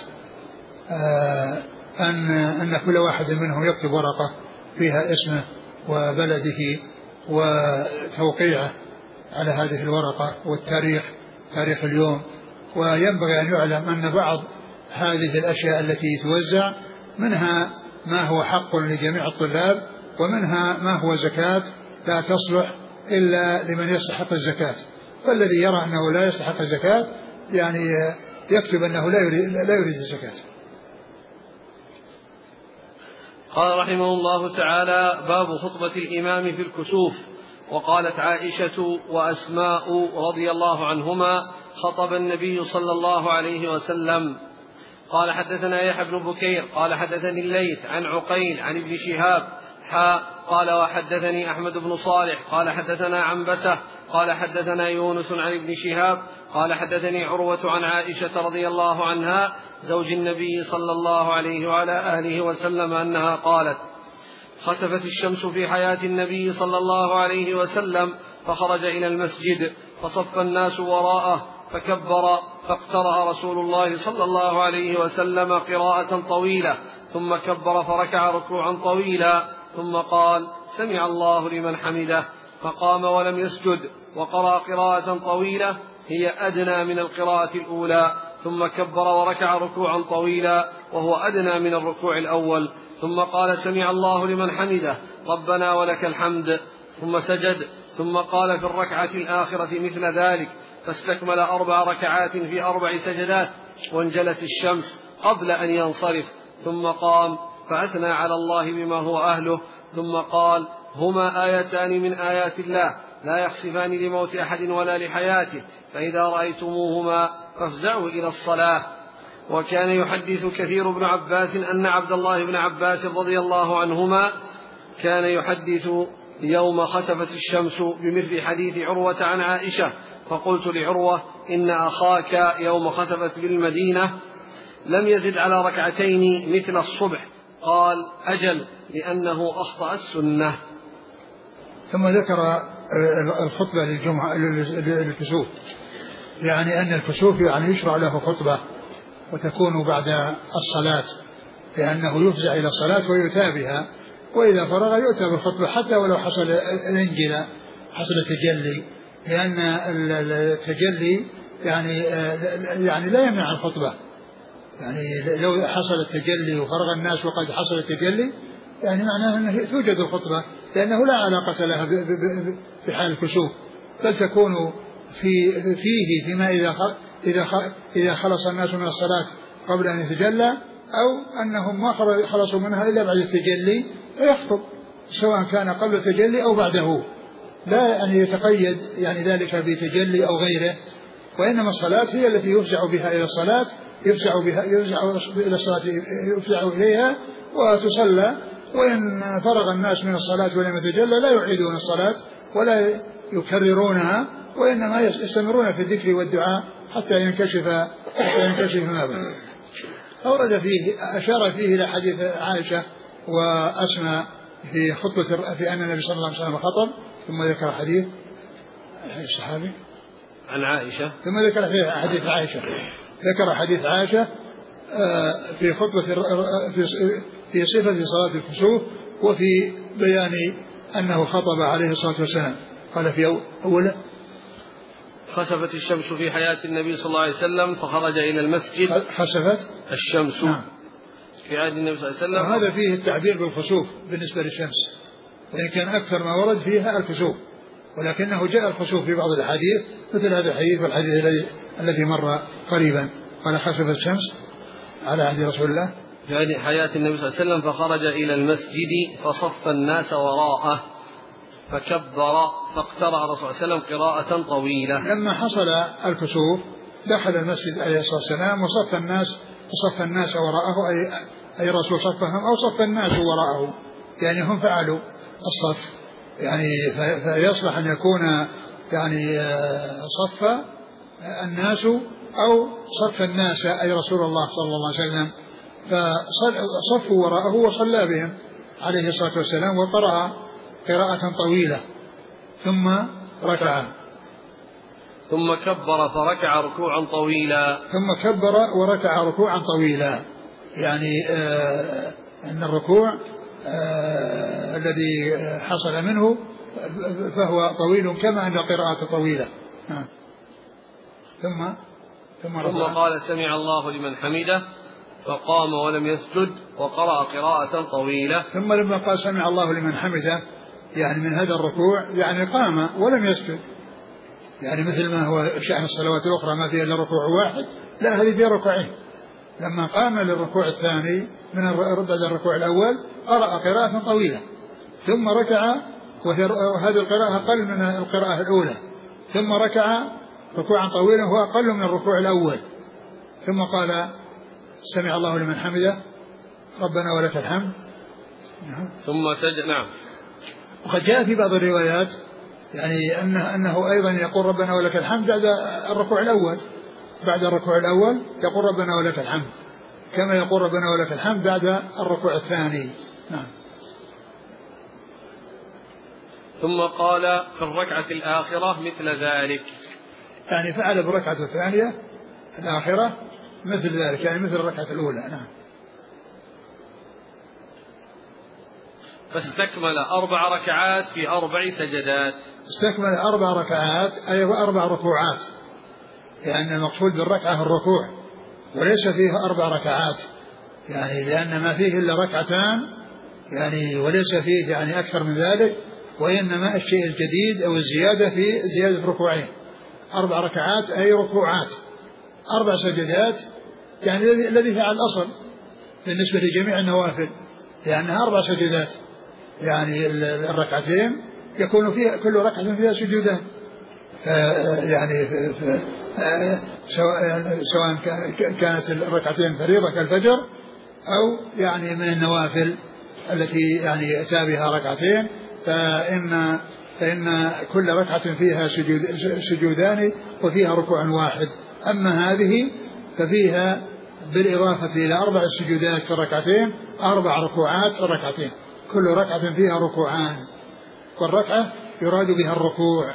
أن أن كل واحد منهم يكتب ورقة فيها اسمه وبلده وتوقيعه على هذه الورقة والتاريخ، تاريخ اليوم. وينبغي أن يعلم أن بعض هذه الأشياء التي توزع منها ما هو حق لجميع الطلاب، ومنها ما هو زكاة لا تصلح إلا لمن يستحق الزكاة. فالذي يرى أنه لا يستحق الزكاة يعني يكتب أنه لا يريد, لا يريد الزكاة. قال رحمه الله تعالى: باب خطبة الإمام في الكسوف. وقالت عائشة وأسماء رضي الله عنهما: خطب النبي صلى الله عليه وسلم. قال حدثنا يحيى بن بكير قال حدثني الليث عن عقيل عن ابن شهاب حاء قال وحدثني أحمد بن صالح قال حدثنا عنبسة قال حدثنا يونس عن ابن شهاب قال حدثني عروة عن عائشة رضي الله عنها زوج النبي صلى الله عليه وعلى آله وسلم أنها قالت: خسفت الشمس في حياة النبي صلى الله عليه وسلم فخرج إلى المسجد فصف الناس وراءه فكبر فاقترأ رسول الله صلى الله عليه وسلم قراءة طويلة ثم كبر فركع ركوعا طويلا ثم قال: سمع الله لمن حمده، فقام ولم يسجد وقرأ قراءة طويلة هي أدنى من القراءة الأولى ثم كبر وركع ركوعا طويلا وهو أدنى من الركوع الأول ثم قال: سمع الله لمن حمده ربنا ولك الحمد، ثم سجد ثم قال في الركعة الآخرة مثل ذلك فاستكمل أربع ركعات في أربع سجدات وانجلت الشمس قبل أن ينصرف ثم قام فأثنى على الله بما هو أهله ثم قال: هما آيتان من آيات الله لا يخسفان لموت أحد ولا لحياته، فإذا رأيتموهما فافزعوا إلى الصلاة. وكان يحدث كثير بن عباس أن عبد الله بن عباس رضي الله عنهما كان يحدث يوم خسفت الشمس بمثل حديث عروة عن عائشة، فقلت لعروة: إن أخاك يوم خسفت بالمدينة لم يزد على ركعتين مثل الصبح. قال: أجل، لأنه أخطأ السنة. ثم ذكر الخطبة للجمعة للكسوف، يعني أن الكسوف يعني يشرع له خطبة وتكون بعد الصلاة، لأنه يفزع إلى الصلاة ويؤتى بها، وإذا فرغ يؤتى بالخطبة حتى ولو حصل الانجلة، حصل التجلي، لأن التجلي يعني يعني لا يمنع الخطبة. يعني لو حصل التجلي وفرغ الناس وقد حصل التجلي يعني معناه أنه توجد الخطبة، لأنه لا علاقة لها في حال الكسوف، بل تكون في فيه فيما إذا إذا إذا خلص الناس من الصلاة قبل أن يتجلى، أو أنهم ما خلصوا منها إلا بعد التجلي فيخطب، سواء كان قبل التجلي أو بعده، لا أن يتقيد يعني ذلك بتجلي أو غيره، وإنما الصلاة هي التي يفزع بها إلى الصلاة، يفزع بها يفزع إلى الصلاة يفزع إليها وتصلى، وإن فرغ الناس من الصلاة ولم يتجلى لا يعيدون الصلاة ولا يكررونها، وإنما يستمرون في الذكر والدعاء حتى ينكشف حتى ينكشف ما بهم. أورد فيه أشار فيه إلى حديث عائشة وأسماء في خطبة في أن النبي صلى الله عليه وسلم خطب، ثم ذكر حديث الصحابي عن عائشة، ثم ذكر حديث عائشة ذكر حديث عائشة في خطبة في في صفة صلاة الكسوف، وفي بيان أنه خطب عليه الصلاة والسلام. قال في أوله: خسفت الشمس في حياة النبي صلى الله عليه وسلم فخرج إلى المسجد. خسفت الشمس نعم. في عهد النبي صلى الله عليه وسلم، وهذا فيه التعبير بالخسوف بالنسبة للشمس، وإن كان أكثر ما ورد فيها الكسوف، ولكنه جاء الخسوف في بعض الحديث مثل هذا الحديث والحديث الذي الذي مر قريبا. قال: خسفت الشمس على عهد رسول الله في حياة النبي صلى الله عليه وسلم فخرج إلى المسجد فصف الناس وراءه فكبر فاقترأ الرسول صلى الله عليه وسلم قراءة طويلة. لما حصل الكسوف دخل المسجد عليه الصلاة والسلام وصف الناس صف الناس وراءه أي أي الرسول صفهم أو صف الناس وراءه، يعني هم فعلوا الصف، يعني فيصلح أن يكون يعني صف الناس أو صف الناس أي رسول الله صلى الله عليه وسلم، فصفوا وراءه وصلى بهم عليه الصلاة والسلام وقرأ قراءة طويلة ثم ركع ثم كبر فركع ركوعا طويلا ثم كبر وركع ركوعا طويلا، يعني آه أن الركوع آه الذي حصل منه فهو طويل كما أن القراءة طويلة. آه. ثم ثم, ثم قال سمع الله لمن حمده فقام ولم يسجد وقرأ قراءة طويلة. ثم لما قال سمع الله لمن حمده يعني من هذا الركوع يعني قام ولم يسجد، يعني مثل ما هو شأن الصلوات الأخرى ما فيها إلا ركوع واحد، لا هذه فيها ركوعين. لما قام للركوع الثاني من بعد الركوع الأول قرأ قراءة طويلة ثم ركع، وهذه القراءة أقل من القراءة الأولى، ثم ركع ركوعا طويلا هو أقل من الركوع الأول، ثم قال سمع الله لمن حمده ربنا ولك الحمد ثم سجد. نعم. وقد جاء في بعض الروايات يعني أنه, أنه أيضا يقول ربنا ولك الحمد بعد الركوع الأول، بعد الركوع الأول يقول ربنا ولك الحمد كما يقول ربنا ولك الحمد بعد الركوع الثاني. نعم. ثم قال في الركعة الآخرة مثل ذلك، يعني فعل بالركعة الثانية الآخرة مثل ذلك، يعني مثل الركعة الأولى. نعم. فاستكمل أربع ركعات في أربع سجدات. استكمل أربع ركعات أي أربع ركوعات، لأن المقصود بالركعة الركوع وليس فيه أربع ركعات، يعني لأن ما فيه إلا ركعتان يعني وليس فيه يعني أكثر من ذلك، وإنما الشيء الجديد أو الزيادة في زيادة ركوعين. أربع ركعات أي ركوعات، أربع سجدات يعني الذي فعل الأصل بالنسبة لجميع النوافل، لأنها أربع سجدات، يعني الركعتين يكون فيها كل ركعة فيها سجودان، يعني سواء كانت الركعتين فريضة كالفجر أو يعني من النوافل التي يعني يأتى بها ركعتين، فإن فإن كل ركعة فيها سجود سجودان وفيها ركوع واحد. أما هذه ففيها بالإضافة إلى أربع سجودات في الركعتين أربع ركوعات في الركعتين، كل ركعة فيها ركوعان، والركعة يراد بها الركوع.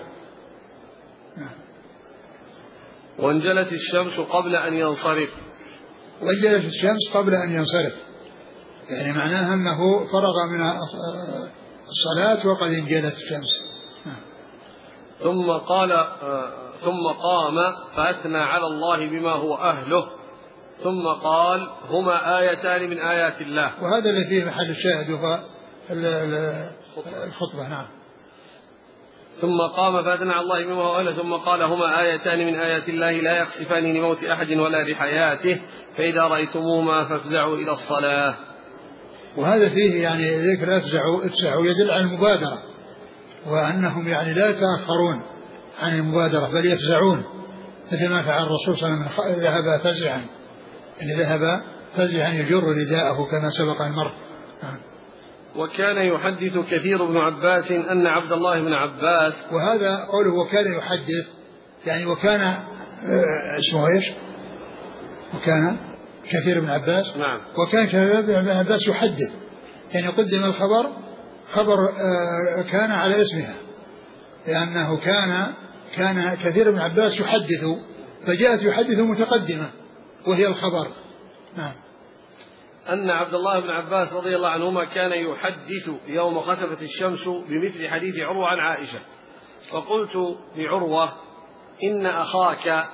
وانجلت الشمس قبل أن ينصرف. وانجلت الشمس قبل أن ينصرف يعني معناها أنه فرغ من الصلاة وقد انجلت الشمس. ثم قال ثم قام فأثنى على الله بما هو أهله، ثم قال هما آيتان من آيات الله. وهذا اللي فيه محل الشاهد وهو الخطبة. نعم. ثم قام فأثنى على الله بما هو أهله ثم قال هما آيتان من آيات الله لا يخسفان لموت أحد ولا لحياته، فإذا رأيتموهما فافزعوا إلى الصلاة. وهذا فيه يعني ذكر افزعوا افزعوا يدل على المبادرة، وأنهم يعني لا يتأخرون عن المبادرة بل يفزعون، مثل ما فعل الرسول صلى الله عليه وسلم ذهب فزعا، يعني ذهب فزعا يجر رداءه كما سبق المر. وكان يحدث كثير بن عباس أن عبد الله بن عباس، وهذا قوله وكان يحدث يعني وكان اسمه ايش؟ وكان كثير بن عباس. نعم. وكان كثير بن عباس يحدث، يعني قدم الخبر خبر كان على اسمها، لأنه كان كان كثير بن عباس يحدث فجاءت يحدث متقدمة وهي الخبر. نعم. أن عبد الله بن عباس رضي الله عنهما كان يحدث يوم خسفت الشمس بمثل حديث عروة عن عائشة، فقلت لعروة إن أخاك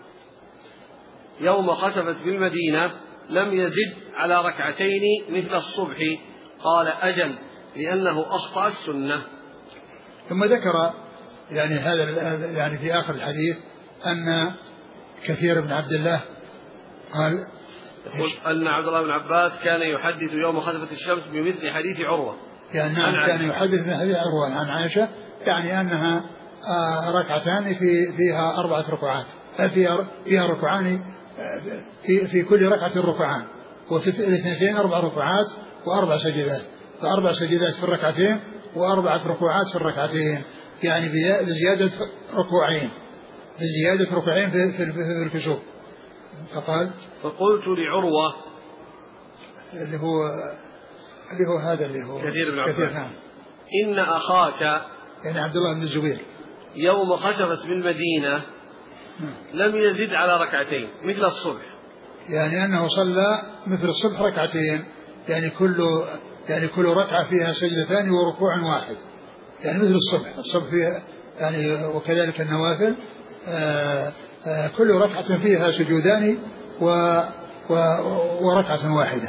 يوم خسفت بالمدينة لم يزد على ركعتين مثل الصبح، قال أجل لأنه أخطأ السنة. ثم ذكر يعني هذا يعني في آخر الحديث أن كثير بن عبد الله قال يقول أن عبد الله بن عباس كان يحدث يوم خسفت الشمس بمثل حديث عروة، يعني نعم كان يحدث من حديث عروة عن عائشة، يعني أنها ركعتان في فيها أربعة ركوعات، فيها فيها ركوعان في في كل ركعة ركعان، وفي الاثنتين أربع ركعات وأربع سجدات، فأربع سجدات في الركعتين وأربعة ركوعات في الركعتين، يعني بزيادة ركوعين بزيادة ركوعين في في الكسوف. فقال فقلت لعروة اللي هو اللي هو هذا اللي هو كثير بن عباس نعم. إن أخاك يعني عبد الله بن الزبير يوم خسفت بالمدينة لم يزد على ركعتين مثل الصبح، يعني أنه صلى مثل الصبح ركعتين، يعني كل يعني كل ركعة فيها سجدتان وركوع واحد، يعني مثل الصبح الصبح فيها يعني، وكذلك النوافل آآ آآ كل ركعة فيها سجودان و و وركعة واحدة.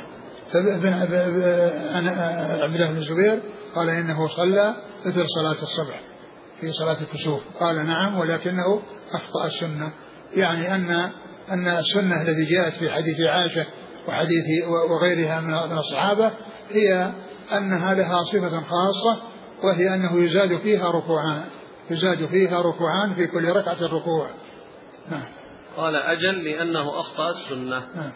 عبد الله بن الزبير قال إنه صلى مثل صلاة الصبح في صلاة الكسوف، قال نعم ولكنه أخطأ السنة، يعني أن أن السنة التي جاءت في حديث عائشة وحديث وغيرها من الصحابة هي أنها لها صفة خاصة، وهي أنه يزاد فيها ركوعان يزاد فيها ركوعان في كل ركعة ركوع. نعم. قال أجل لأنه أخطأ السنة. نعم.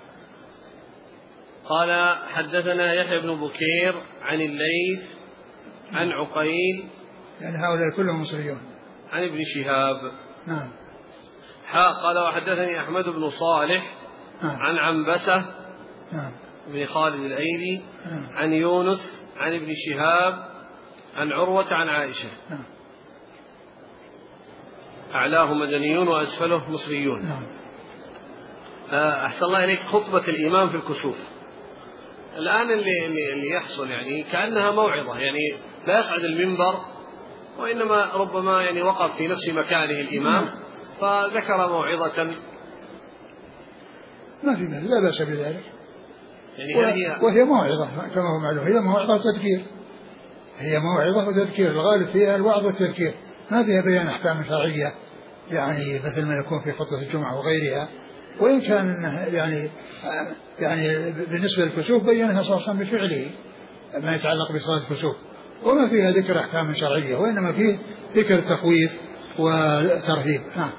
قال حدثنا يحيى بن بكير عن الليث عن عقيل، يعني هؤلاء كلهم مصريون، عن ابن شهاب. نعم. حاء قال وحدثني أحمد بن صالح نعم. عن عنبسة نعم. بن خالد الأيلي نعم. عن يونس عن ابن شهاب عن عروة عن عائشة. نعم. أعلاه مدنيون وأسفله مصريون. نعم. أحسن الله إليك خطبة الإمام في الكسوف الآن اللي, اللي يحصل يعني كأنها موعظة، يعني لا يصعد المنبر وإنما ربما يعني وقف في نفس مكانه الإمام فذكر موعظة، ما في بأس، لا بأس بذلك، يعني و... وهي موعظة كما هو معلوم، هي موعظة وتذكير، هي موعظة وتذكير، الغالب فيها الوعظ والتذكير، ما فيها بيان أحكام شرعية يعني مثل ما يكون في خطبة الجمعة وغيرها، وإن كان يعني يعني بالنسبة للكسوف بينها صلى الله عليه وسلم بفعله ما يتعلق بصلاة الكسوف، وما فيها ذكر أحكام شرعية، وإنما فيه ذكر تخويف وترهيب. نعم.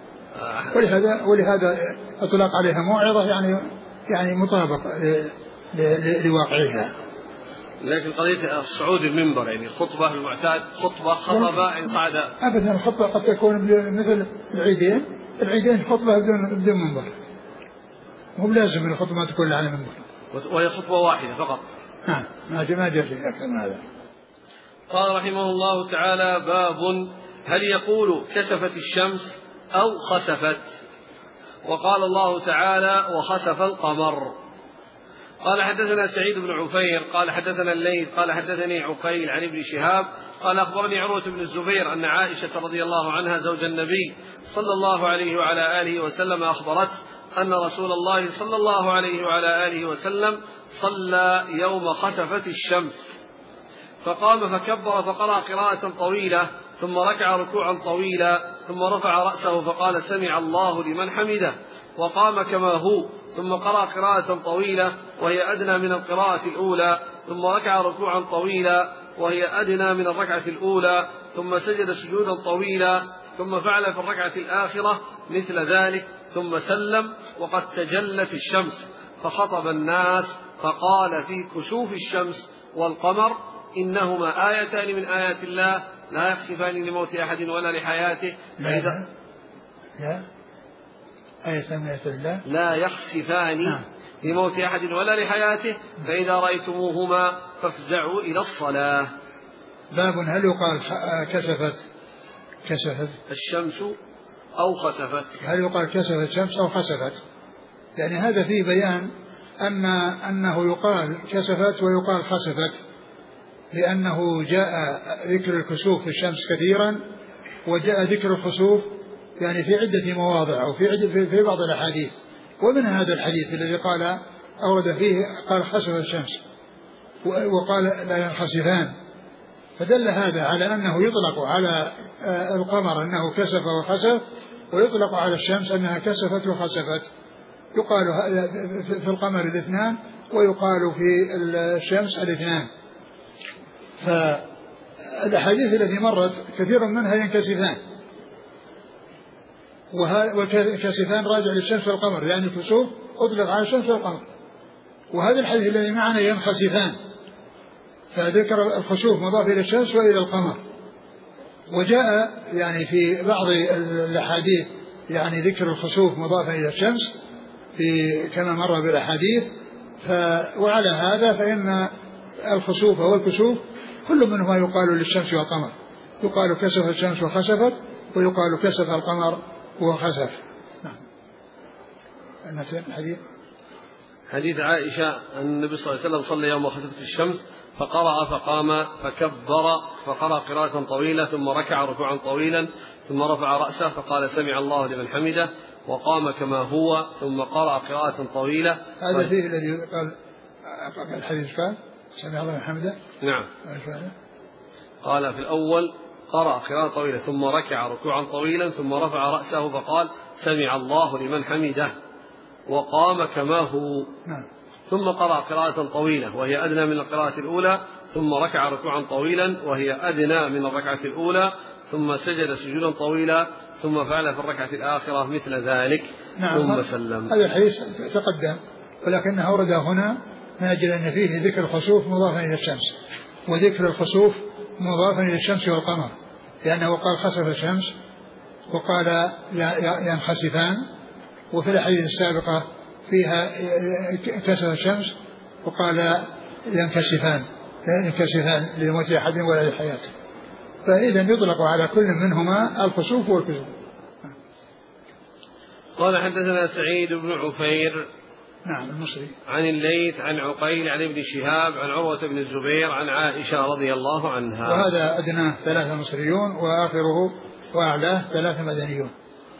ولهذا ولهذا أطلق عليها موعظة، يعني يعني مطابق لواقعها. لكن قضية الصعود المنبر يعني الخطبة المعتاد خطبة خطبة إن صعد أبدا، الخطبة قد تكون مثل العيدين العيدين خطبة بدون بدون منبر، مو لازم من الخطبة تكون على منبر، وهي خطبة واحدة فقط. نعم. ما جاء ما جاء شيء أكثر من هذا. قال رحمه الله تعالى باب هل يقول كسفت الشمس أو خسفت؟ وقال الله تعالى وخسف القمر. قال حدثنا سعيد بن عفير قال حدثنا الليث قال حدثني عقيل عن ابن شهاب قال أخبرني عروة بن الزبير أن عائشة رضي الله عنها زوج النبي صلى الله عليه وعلى آله وسلم أخبرته أن رسول الله صلى الله عليه وعلى آله وسلم صلى يوم خسفت الشمس فقام فكبر فقرأ قراءة طويلة ثم ركع ركوعا طويلا ثم رفع رأسه فقال سمع الله لمن حمده وقام كما هو ثم قرأ قراءة طويلة وهي أدنى من القراءة الأولى ثم ركع ركوعا طويلا وهي أدنى من الركعة الأولى ثم سجد سجودا طويلا ثم فعل في الركعة الآخرة مثل ذلك ثم سلم وقد تجلت الشمس فخطب الناس فقال في كسوف الشمس والقمر إنهما آيتان من آيات الله لا يخسفان لموت أحد ولا لحياته فإذا لا آيتان من آيات الله لا يخسفان لموت أحد ولا لحياته فإذا رأيتموهما فافزعوا إلى الصلاة. باب هل يقال كسفت كسفت الشمس أو خسفت؟ هل يقال كسفت الشمس أو خسفت؟ يعني هذا فيه بيان أن أنه يقال كسفت ويقال خسفت، لأنه جاء ذكر الكسوف في الشمس كثيرا وجاء ذكر الخسوف يعني في عدة مواضع أو في عدة في بعض الأحاديث، ومن هذا الحديث الذي قال أورد فيه قال خسف الشمس وقال لا ينخسفان، فدل هذا على أنه يطلق على القمر أنه كسف وخسف، ويطلق على الشمس أنها كسفت وخسفت، يقال في القمر الاثنان ويقال في الشمس الاثنان. فالأحاديث التي مرت كثير منها ينكسفان والكاسفان راجع للشمس والقمر، يعني الكسوف أطلق على الشمس والقمر. وهذا الحديث الذي معنا ينخسفان، فذكر الخسوف مضاف إلى الشمس وإلى القمر. وجاء يعني في بعض الأحاديث يعني ذكر الخسوف مضافا إلى الشمس في كما مر بالأحاديث. وعلى هذا فإن الخسوف والكسوف كل منهما يقال للشمس والقمر، يقال كسف الشمس وخسفت، ويقال كسف القمر وخسف. نعم. الحديث حديث عائشة أن النبي صلى الله عليه وسلم صلى يوم خسفت الشمس فقرأ فقام فكبر فقرأ قراءة طويلة ثم ركع ركوعا طويلا ثم رفع رأسه فقال سمع الله لمن حمده وقام كما هو ثم قرأ قراءة طويلة. هذا فيه الذي قال الحديث قال سمع الله لمن حمده. نعم. قال في الأول قرأ قراءة طويلة ثم ركع ركوعا طويلا ثم رفع رأسه فقال سمع الله لمن حمده وقام كما هو. نعم. ثم قرأ قراءة طويلة وهي أدنى من القراءة الأولى ثم ركع ركوعا طويلا وهي أدنى من الركعة الأولى ثم سجد سجودا طويلا ثم فعل في الركعة الآخرة مثل ذلك. نعم. ثم سلم. هذا الحديث تقدم ولكنه ورد هنا من أجل أن فيه ذكر الخسوف مضافا إلى الشمس وذكر الخسوف مضافا إلى الشمس والقمر، لأنه قال خسف الشمس وقال ينخسفان، وفي الحديث السابقة فيها كسف الشمس وقال ينكسفان ينكسفان لموت أحد ولا للحياة. فإذا يطلق على كل منهما الخسوف والكسوف. قال حدثنا سعيد بن عفير نعم المصري عن الليث عن عقيل عن ابن شهاب عن عروة بن الزبير عن عائشة رضي الله عنها. وهذا أدناه ثلاثة مصريون وآخره وأعلاه ثلاثة مدنيون.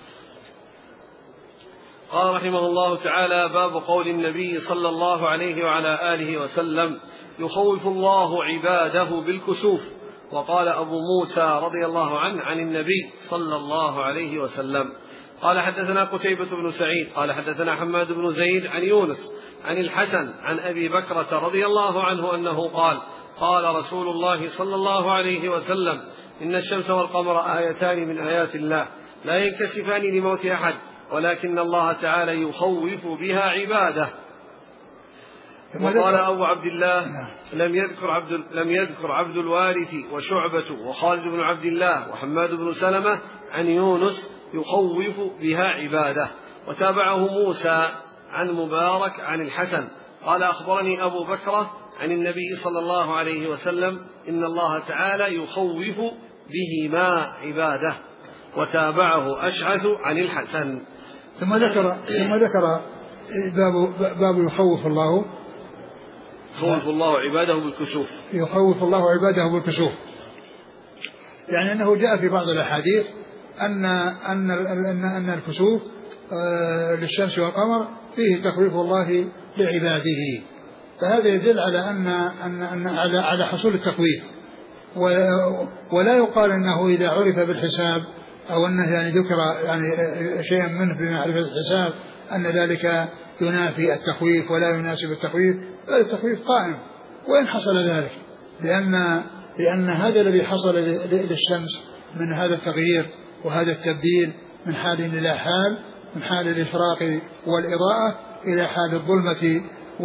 قال رحمه الله تعالى باب قول النبي صلى الله عليه وعلى آله وسلم يخوف الله عباده بالكسوف. وقال أبو موسى رضي الله عنه عن النبي صلى الله عليه وسلم قال حدثنا قتيبة بن سعيد قال حدثنا حماد بن زيد عن يونس عن الحسن عن أبي بكرة رضي الله عنه أنه قال قال رسول الله صلى الله عليه وسلم إن الشمس والقمر آيتان من آيات الله لا ينكسفان لموت أحد ولكن الله تعالى يخوف بها عباده. وقال أبو عبد الله لم يذكر عبد, لم يذكر عبد الوارث وشعبة وخالد بن عبد الله وحماد بن سلمة عن يونس يخوف بها عباده. وتابعه موسى عن مبارك عن الحسن قال أخبرني أبو بكرة عن النبي صلى الله عليه وسلم إن الله تعالى يخوف بهما عباده. وتابعه أشعث عن الحسن. ثم ذكر ثم ذكر باب باب يخوف الله يخوف الله عباده بالكسوف. يخوف الله عباده بالكسوف، يعني أنه جاء في بعض الأحاديث أن أن أن أن الكسوف للشمس والقمر فيه تخويف الله لعباده، فهذا يدل على أن أن أن على على حصول التخويف، ولا يقال أنه إذا عرف بالحساب أو أنه يعني ذكر يعني شيئا منه بمعرفة الحساب أن ذلك ينافي التخويف ولا يناسب التخويف، بل التخويف قائم وإن حصل ذلك، لأن لأن هذا الذي حصل للشمس من هذا التغيير وهذا التبديل من حال إلى حال، من حال الإشراق والإضاءة إلى حال الظلمة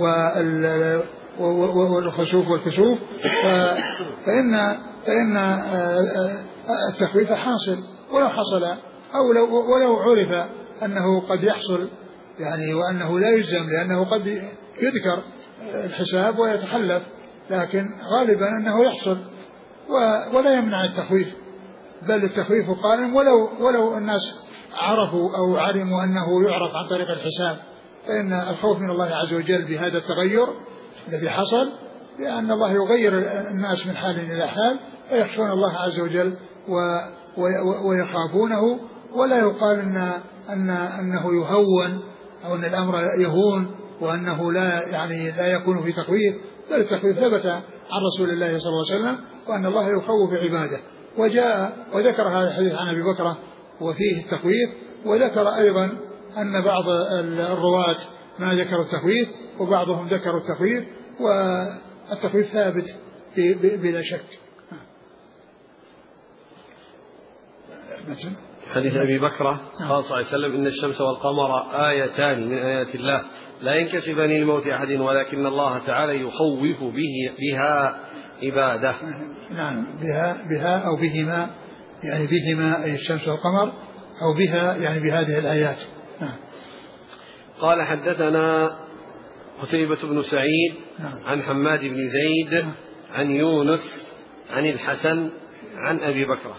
والخسوف والكسوف، فإن فإن التخويف حاصل ولو حصل أو لو ولو عرف أنه قد يحصل يعني وأنه لا يجزم، لأنه قد يذكر الحساب ويتخلف، لكن غالبا أنه يحصل ولا يمنع التخويف، بل التخويف قائم ولو ولو الناس عرفوا أو علموا أنه يعرف عن طريق الحساب، فإن الخوف من الله عز وجل بهذا التغير الذي حصل، لأن الله يغير الناس من حال إلى حال فيخشون الله عز وجل ويخافونه، ولا يقال إن أن أنه يهون أو أن الأمر يهون وأنه لا يعني لا يكون في تخويف، بل التخويف ثبت عن رسول الله صلى الله عليه وسلم وأن الله يخوف عباده. وجاء وذكر هذا الحديث عن أبي بكرة وفيه التخويف، وذكر أيضا أن بعض الرواة ما ذكروا التخويف وبعضهم ذكروا التخويف، والتخويف ثابت بلا شك. حديث أبي بكرة قال صلى الله عليه وسلم إن الشمس والقمر آيتان من آيات الله لا ينكسفان لموت أحد ولكن الله تعالى يخوف به بها عباده. نعم بها بها أو بهما، يعني بهما أي الشمس والقمر، أو بها يعني بهذه الآيات. نعم. قال حدثنا قتيبة بن سعيد عن حماد بن زيد عن يونس عن الحسن عن أبي بكرة.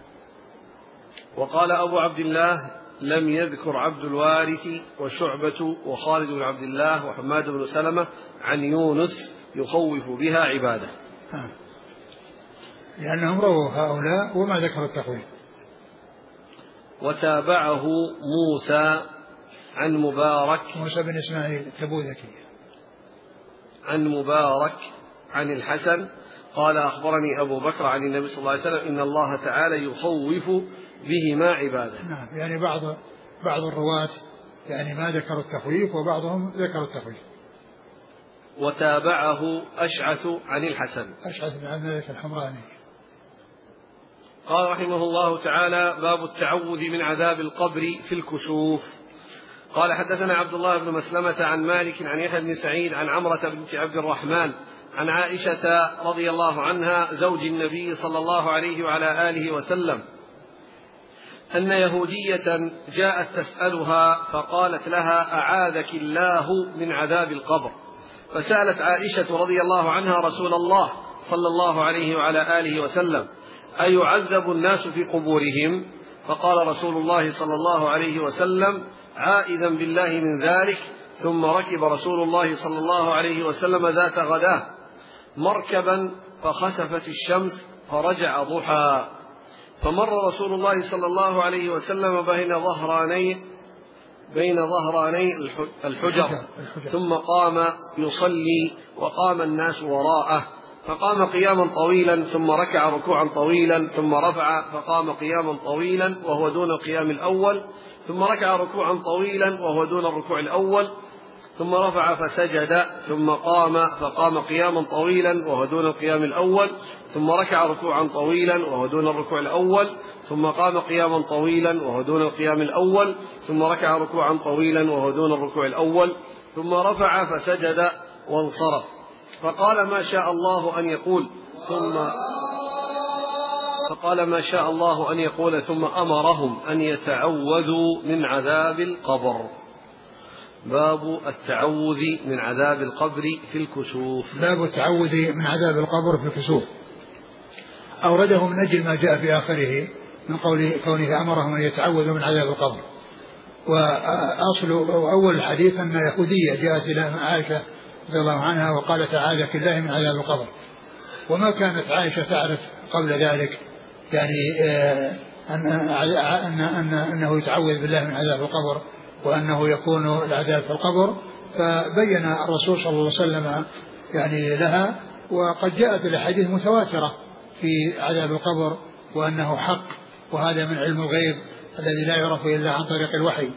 وقال أبو عبد الله لم يذكر عبد الوارث وشعبة وخالد بن عبد الله وحماد بن سلمة عن يونس يخوف بها عباده، لأنهم رووا هؤلاء وما ذكر التخويف. وتابعه موسى عن مبارك موسى بن إسماعيل التبوذكي عن مبارك عن الحسن قال أخبرني أبو بكر عن النبي صلى الله عليه وسلم إن الله تعالى يخوف بهما عباده. نعم، يعني بعض بعض الرواة يعني ما ذكروا التخويف وبعضهم ذكروا التخويف. وتابعه أشعث عن الحسن أشعث بن عبد الملك الحمراني. قال رحمه الله تعالى باب التعوذ من عذاب القبر في الكسوف. قال حدثنا عبد الله بن مسلمة عن مالك عن يحيى بن سعيد عن عمرة بنت عبد الرحمن عن عائشة رضي الله عنها زوج النبي صلى الله عليه وعلى آله وسلم أن يهودية جاءت تسألها فقالت لها أعاذك الله من عذاب القبر، فسألت عائشة رضي الله عنها رسول الله صلى الله عليه وعلى آله وسلم أيعذب الناس في قبورهم؟ فقال رسول الله صلى الله عليه وسلم عائذا بالله من ذلك. ثم ركب رسول الله صلى الله عليه وسلم ذات غداه مركبا فخسفت الشمس فرجع ضحى، فمر رسول الله صلى الله عليه وسلم بين ظهراني بين ظهراني الحجر ثم قام يصلي وقام الناس وراءه، فقام قياما طويلا ثم ركع ركوعا طويلا ثم رفع فقام قياما طويلا وهو دون القيام الأول، ثم ركع ركوعا طويلا وهو دون الركوع الأول، ثم رفع فسجد ثم قام فقام قياما طويلا وهو دون القيام الأول، ثم ركع ركوعا طويلا وهو دون الركوع الأول، ثم قام قياما طويلا وهو دون القيام الأول، ثم ركع ركوعا طويلا وهو دون الركوع الأول، ثم رفع فسجد وانصرف، فقال ما شاء الله أن يقول ثم فقال ما شاء الله أن يقول ثم أمرهم أن يتعوذوا من عذاب القبر. باب التعوذ من عذاب القبر في الكسوف. باب التعوذ من عذاب القبر في الكسوف. أورده من أجل ما جاء في آخره من قول كونه أمرهم أن يتعوذوا من عذاب القبر. وأصل أول الحديث أن يهودية جاءت إلى عائشة رضي الله عنها وقالت أعاذك الله من عذاب القبر، وما كانت عائشة تعرف قبل ذلك يعني أن أن أن أنه يتعوذ بالله من عذاب القبر وأنه يكون العذاب في القبر، فبين الرسول صلى الله عليه وسلم يعني لها، وقد جاءت الأحاديث متواترة في عذاب القبر وأنه حق، وهذا من علم الغيب الذي لا يعرف إلا عن طريق الوحي.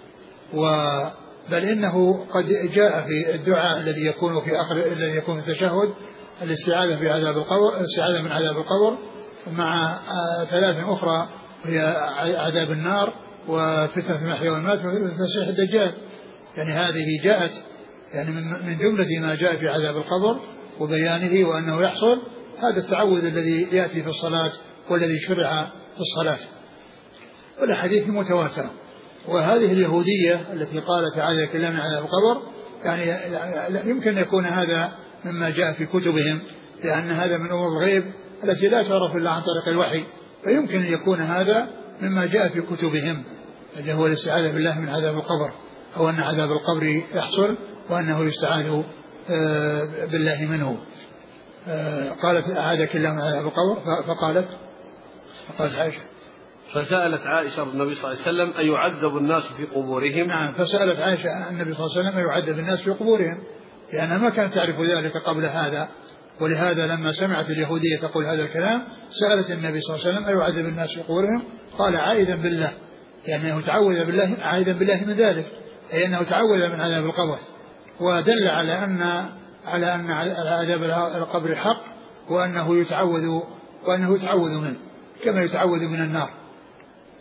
بل إنه قد جاء في الدعاء الذي يكون في آخر الذي يكون في التشهد الاستعاذة في عذاب القبر، الاستعاذة من عذاب القبر مع ثلاث أخرى هي عذاب النار وفتنة المحيا والممات ومسيح الدجال. يعني هذه جاءت يعني من جملة ما جاء في عذاب القبر وبيانه وأنه يحصل هذا التعوذ الذي يأتي في الصلاة والذي شرع في الصلاة، والحديث متواتر. وهذه اليهودية التي قالت أعاذك الله من عذاب القبر يعني يمكن أن يكون هذا مما جاء في كتبهم، لأن هذا من أمور الغيب التي لا تعرف إلا عن طريق الوحي، فيمكن أن يكون هذا مما جاء في كتبهم الذي هو الاستعاذة بالله من عذاب القبر، أو أن عذاب القبر يحصل وأنه يستعاذ بالله منه. قالت أعاذك الله من عذاب القبر، فقالت فقالت عائشة فسألت عائشة النبي صلى الله عليه وسلم أيعذب الناس في قبورهم؟ نعم، فسألت عائشة النبي صلى الله عليه وسلم أيعذب الناس في قبورهم، لأنها ما كانت تعرف ذلك قبل هذا، ولهذا لما سمعت اليهودية تقول هذا الكلام سألت النبي صلى الله عليه وسلم أيعذب الناس في قبورهم؟ قال عائذا بالله، يعني أنه تعوذ بالله عائذا بالله من ذلك، أي أنه تعوذ من عذاب القبر، ودل على أن على أن عذاب القبر حق وأنه يتعوذ وأنه يتعوذ منه كما يتعوذ من النار.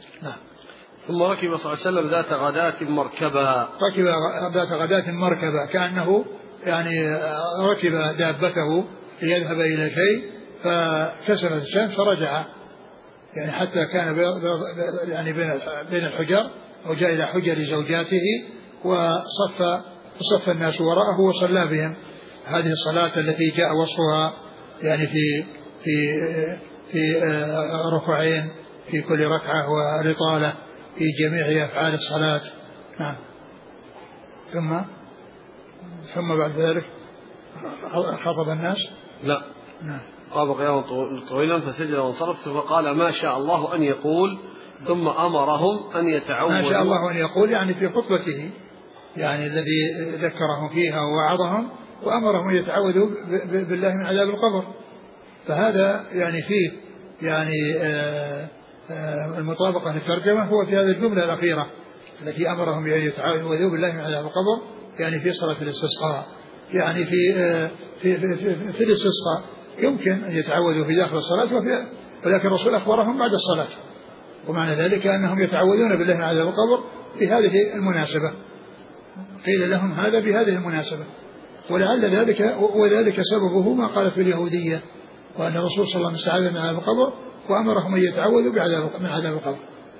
نعم. ثم ركب صلى الله عليه وسلم ذات غداة مركبا. ركب ذات غداة مركبا كأنه يعني ركب دابته ليذهب إلى شيء فكسرت الشمس فرجع، يعني حتى كان يعني بين الحجر أو جاء إلى حجر زوجاته وصف وصف الناس وراءه وصلى بهم هذه الصلاة التي جاء وصفها يعني في في في ركوعين في كل ركعة ورطالة في جميع أفعال الصلاة. نعم. ثم ثم بعد ذلك خطب الناس. لا. نعم. قام قياما طويلا فسجد وانصرف فقال ما شاء الله أن يقول ثم أمرهم أن يتعوذوا. ما شاء الله أن يقول يعني في خطبته يعني الذي ذكرهم فيها ووعظهم وأمرهم أن يتعوذوا بالله من عذاب القبر. فهذا يعني فيه يعني آآ آآ المطابقة للترجمة هو في هذه الجملة الأخيرة التي أمرهم أن يتعوذوا بالله من عذاب القبر، يعني في صلاة الاستسقاء، يعني في في في, في, في الاستسقاء يمكن أن يتعوذوا في داخل الصلاة وفي، ولكن الرسول أخبرهم بعد الصلاة، ومعنى ذلك أنهم يتعوذون بالله من عذاب القبر في هذه المناسبة، قيل لهم هذا بهذه المناسبة، ولعل ذلك وذلك سببه ما قالت اليهودية وأن الرسول صلى الله عليه وسلم استعاذ من عذاب القبر وأمرهم أن يتعوذوا من عذاب القبر.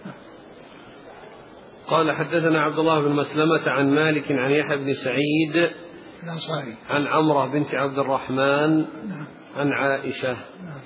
قال حدثنا عبد الله بن مسلمة عن مالك عن يحيى بن سعيد الأنصاري عن عمرة بنت عبد الرحمن نعم. عن عائشة. نعم.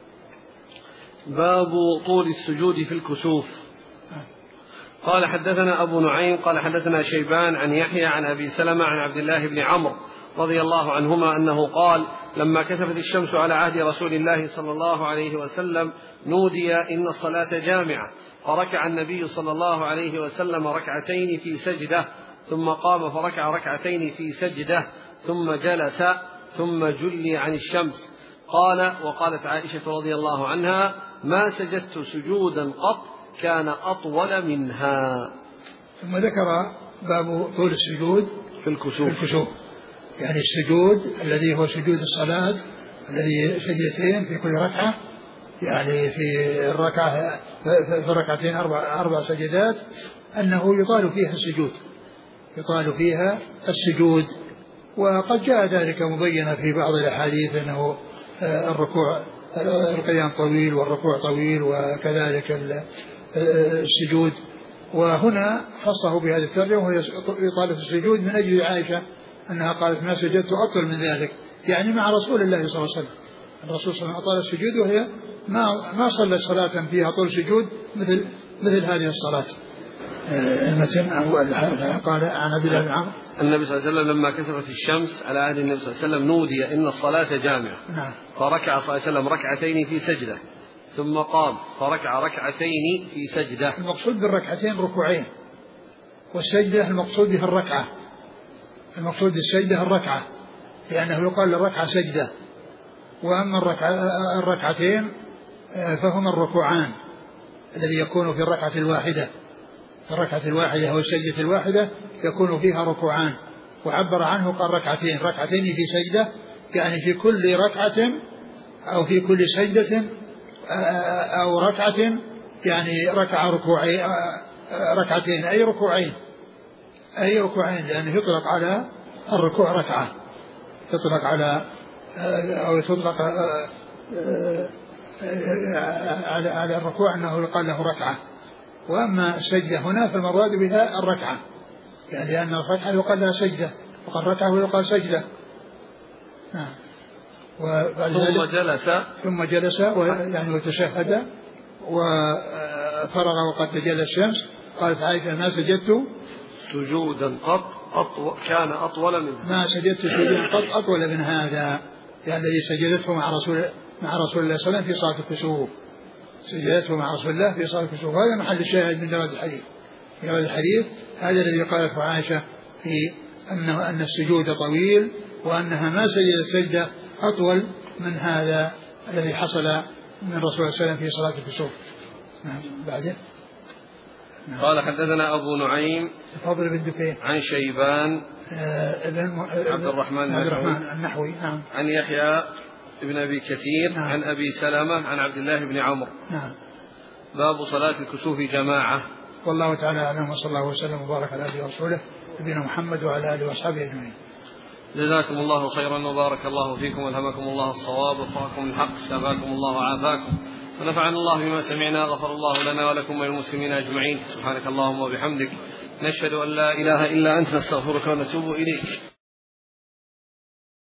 باب طول السجود في الكسوف. نعم. قال حدثنا أبو نعيم قال حدثنا شيبان عن يحيى عن أبي سلمة عن عبد الله بن عمرو رضي الله عنهما أنه قال لما كسفت الشمس على عهد رسول الله صلى الله عليه وسلم نودي إن الصلاة جامعة، فركع النبي صلى الله عليه وسلم ركعتين في سجدة ثم قام فركع ركعتين في سجدة ثم جلس ثم جلي عن الشمس. قال وقالت عائشة رضي الله عنها ما سجدت سجودا قط كان أطول منها. ثم ذكر باب طول السجود في الكسوف, في الكسوف. يعني السجود الذي هو سجود الصلاة الذي سجدتين في كل ركعة، يعني في الركعة في الركعتين أربع, أربع سجدات، أنه يطال فيها السجود يطال فيها السجود وقد جاء ذلك مبينا في بعض الأحاديث أنه الركوع القيام طويل والركوع طويل وكذلك السجود، وهنا خصه بهذه الترجمة وهي إطالة السجود من أجل عائشة أنها قالت ما سجدت أطول من ذلك، يعني مع رسول الله صلى الله عليه وسلم. الرسول صلى الله عليه وسلم أطال السجود وهي ما ما صلت صلاة فيها طول سجود مثل مثل هذه الصلاة. المتن قال عن عبد الله بن عمرو النبي صلى الله عليه وسلم لما كسفت الشمس على عهد النبي صلى الله عليه وسلم نودي إن الصلاة جامعة. نعم. فركع صلى الله عليه وسلم ركعتين في سجدة ثم قام فركع ركعتين في سجدة. المقصود بالركعتين ركوعين، والسجدة المقصود بها الركعة، المقصود بالسجدة الركعة لأنه يقال للركعة سجدة، وأما الركعة الركعتين فهما الركوعان الذي يكون في الركعة الواحدة. في الركعة الواحدة أو السجدة الواحدة يكون فيها ركوعان، وعبر عنه قال ركعتين ركعتين في سجدة، يعني في كل ركعة أو في كل سجدة أو ركعة يعني ركع ركوعين ركعتين أي ركوعين أي ركوعين لأنه يطلق على الركوع ركعة، يطلق على أو يطلق على على الركوع أنه يقال له ركعة. وأما السجدة هنا فالمراد بها الركعة، يعني لأن الركعة يقال لها سجدة وقال ركعة ويقال سجدة. نعم. ثم جلس ثم جلس يعني وتشهد وفرغ وقد تجلى الشمس. قالت عائشة ما سجدت سجودا قط أطول كان أطول منه ما سجدت سجودا قط أطول من هذا، يعني الذي سجدته مع رسول مع رسول الله صلى الله عليه وسلم في صلاة الكسوف، سجدته مع رسول الله في صلاة الكسوف. هذا محل الشاهد من جواز الحديث. جواز الحديث هذا الذي قالته عائشة في أنه أن السجود طويل وأنها ما سجدت سجدة أطول من هذا الذي حصل من رسول الله صلى الله عليه وسلم في صلاة الكسوف. نعم. بعدين قال حدثنا أبو نعيم فضل بن دكين عن شيبان آه ابن عبد الرحمن عبد الرحمن النحوي نعم. عن يحيى ابن أبي كثير نعم. عن أبي سلمة عن عبد الله بن عمرو نعم. باب صلاة الكسوف جماعة. والله تعالى أعلم، وصلى الله وسلم وبارك على آله ورسوله نبينا محمد وعلى آله وأصحابه أجمعين. جزاكم الله خيرا وبارك الله فيكم والهمكم الله الصواب ووفقكم الحق، شفاكم الله وعافاكم، ونفعنا الله بما سمعنا، غفر الله لنا ولكم وللمسلمين أجمعين. سبحانك اللهم وبحمدك، نشهد أن لا إله إلا أنت، نستغفرك ونتوب إليك.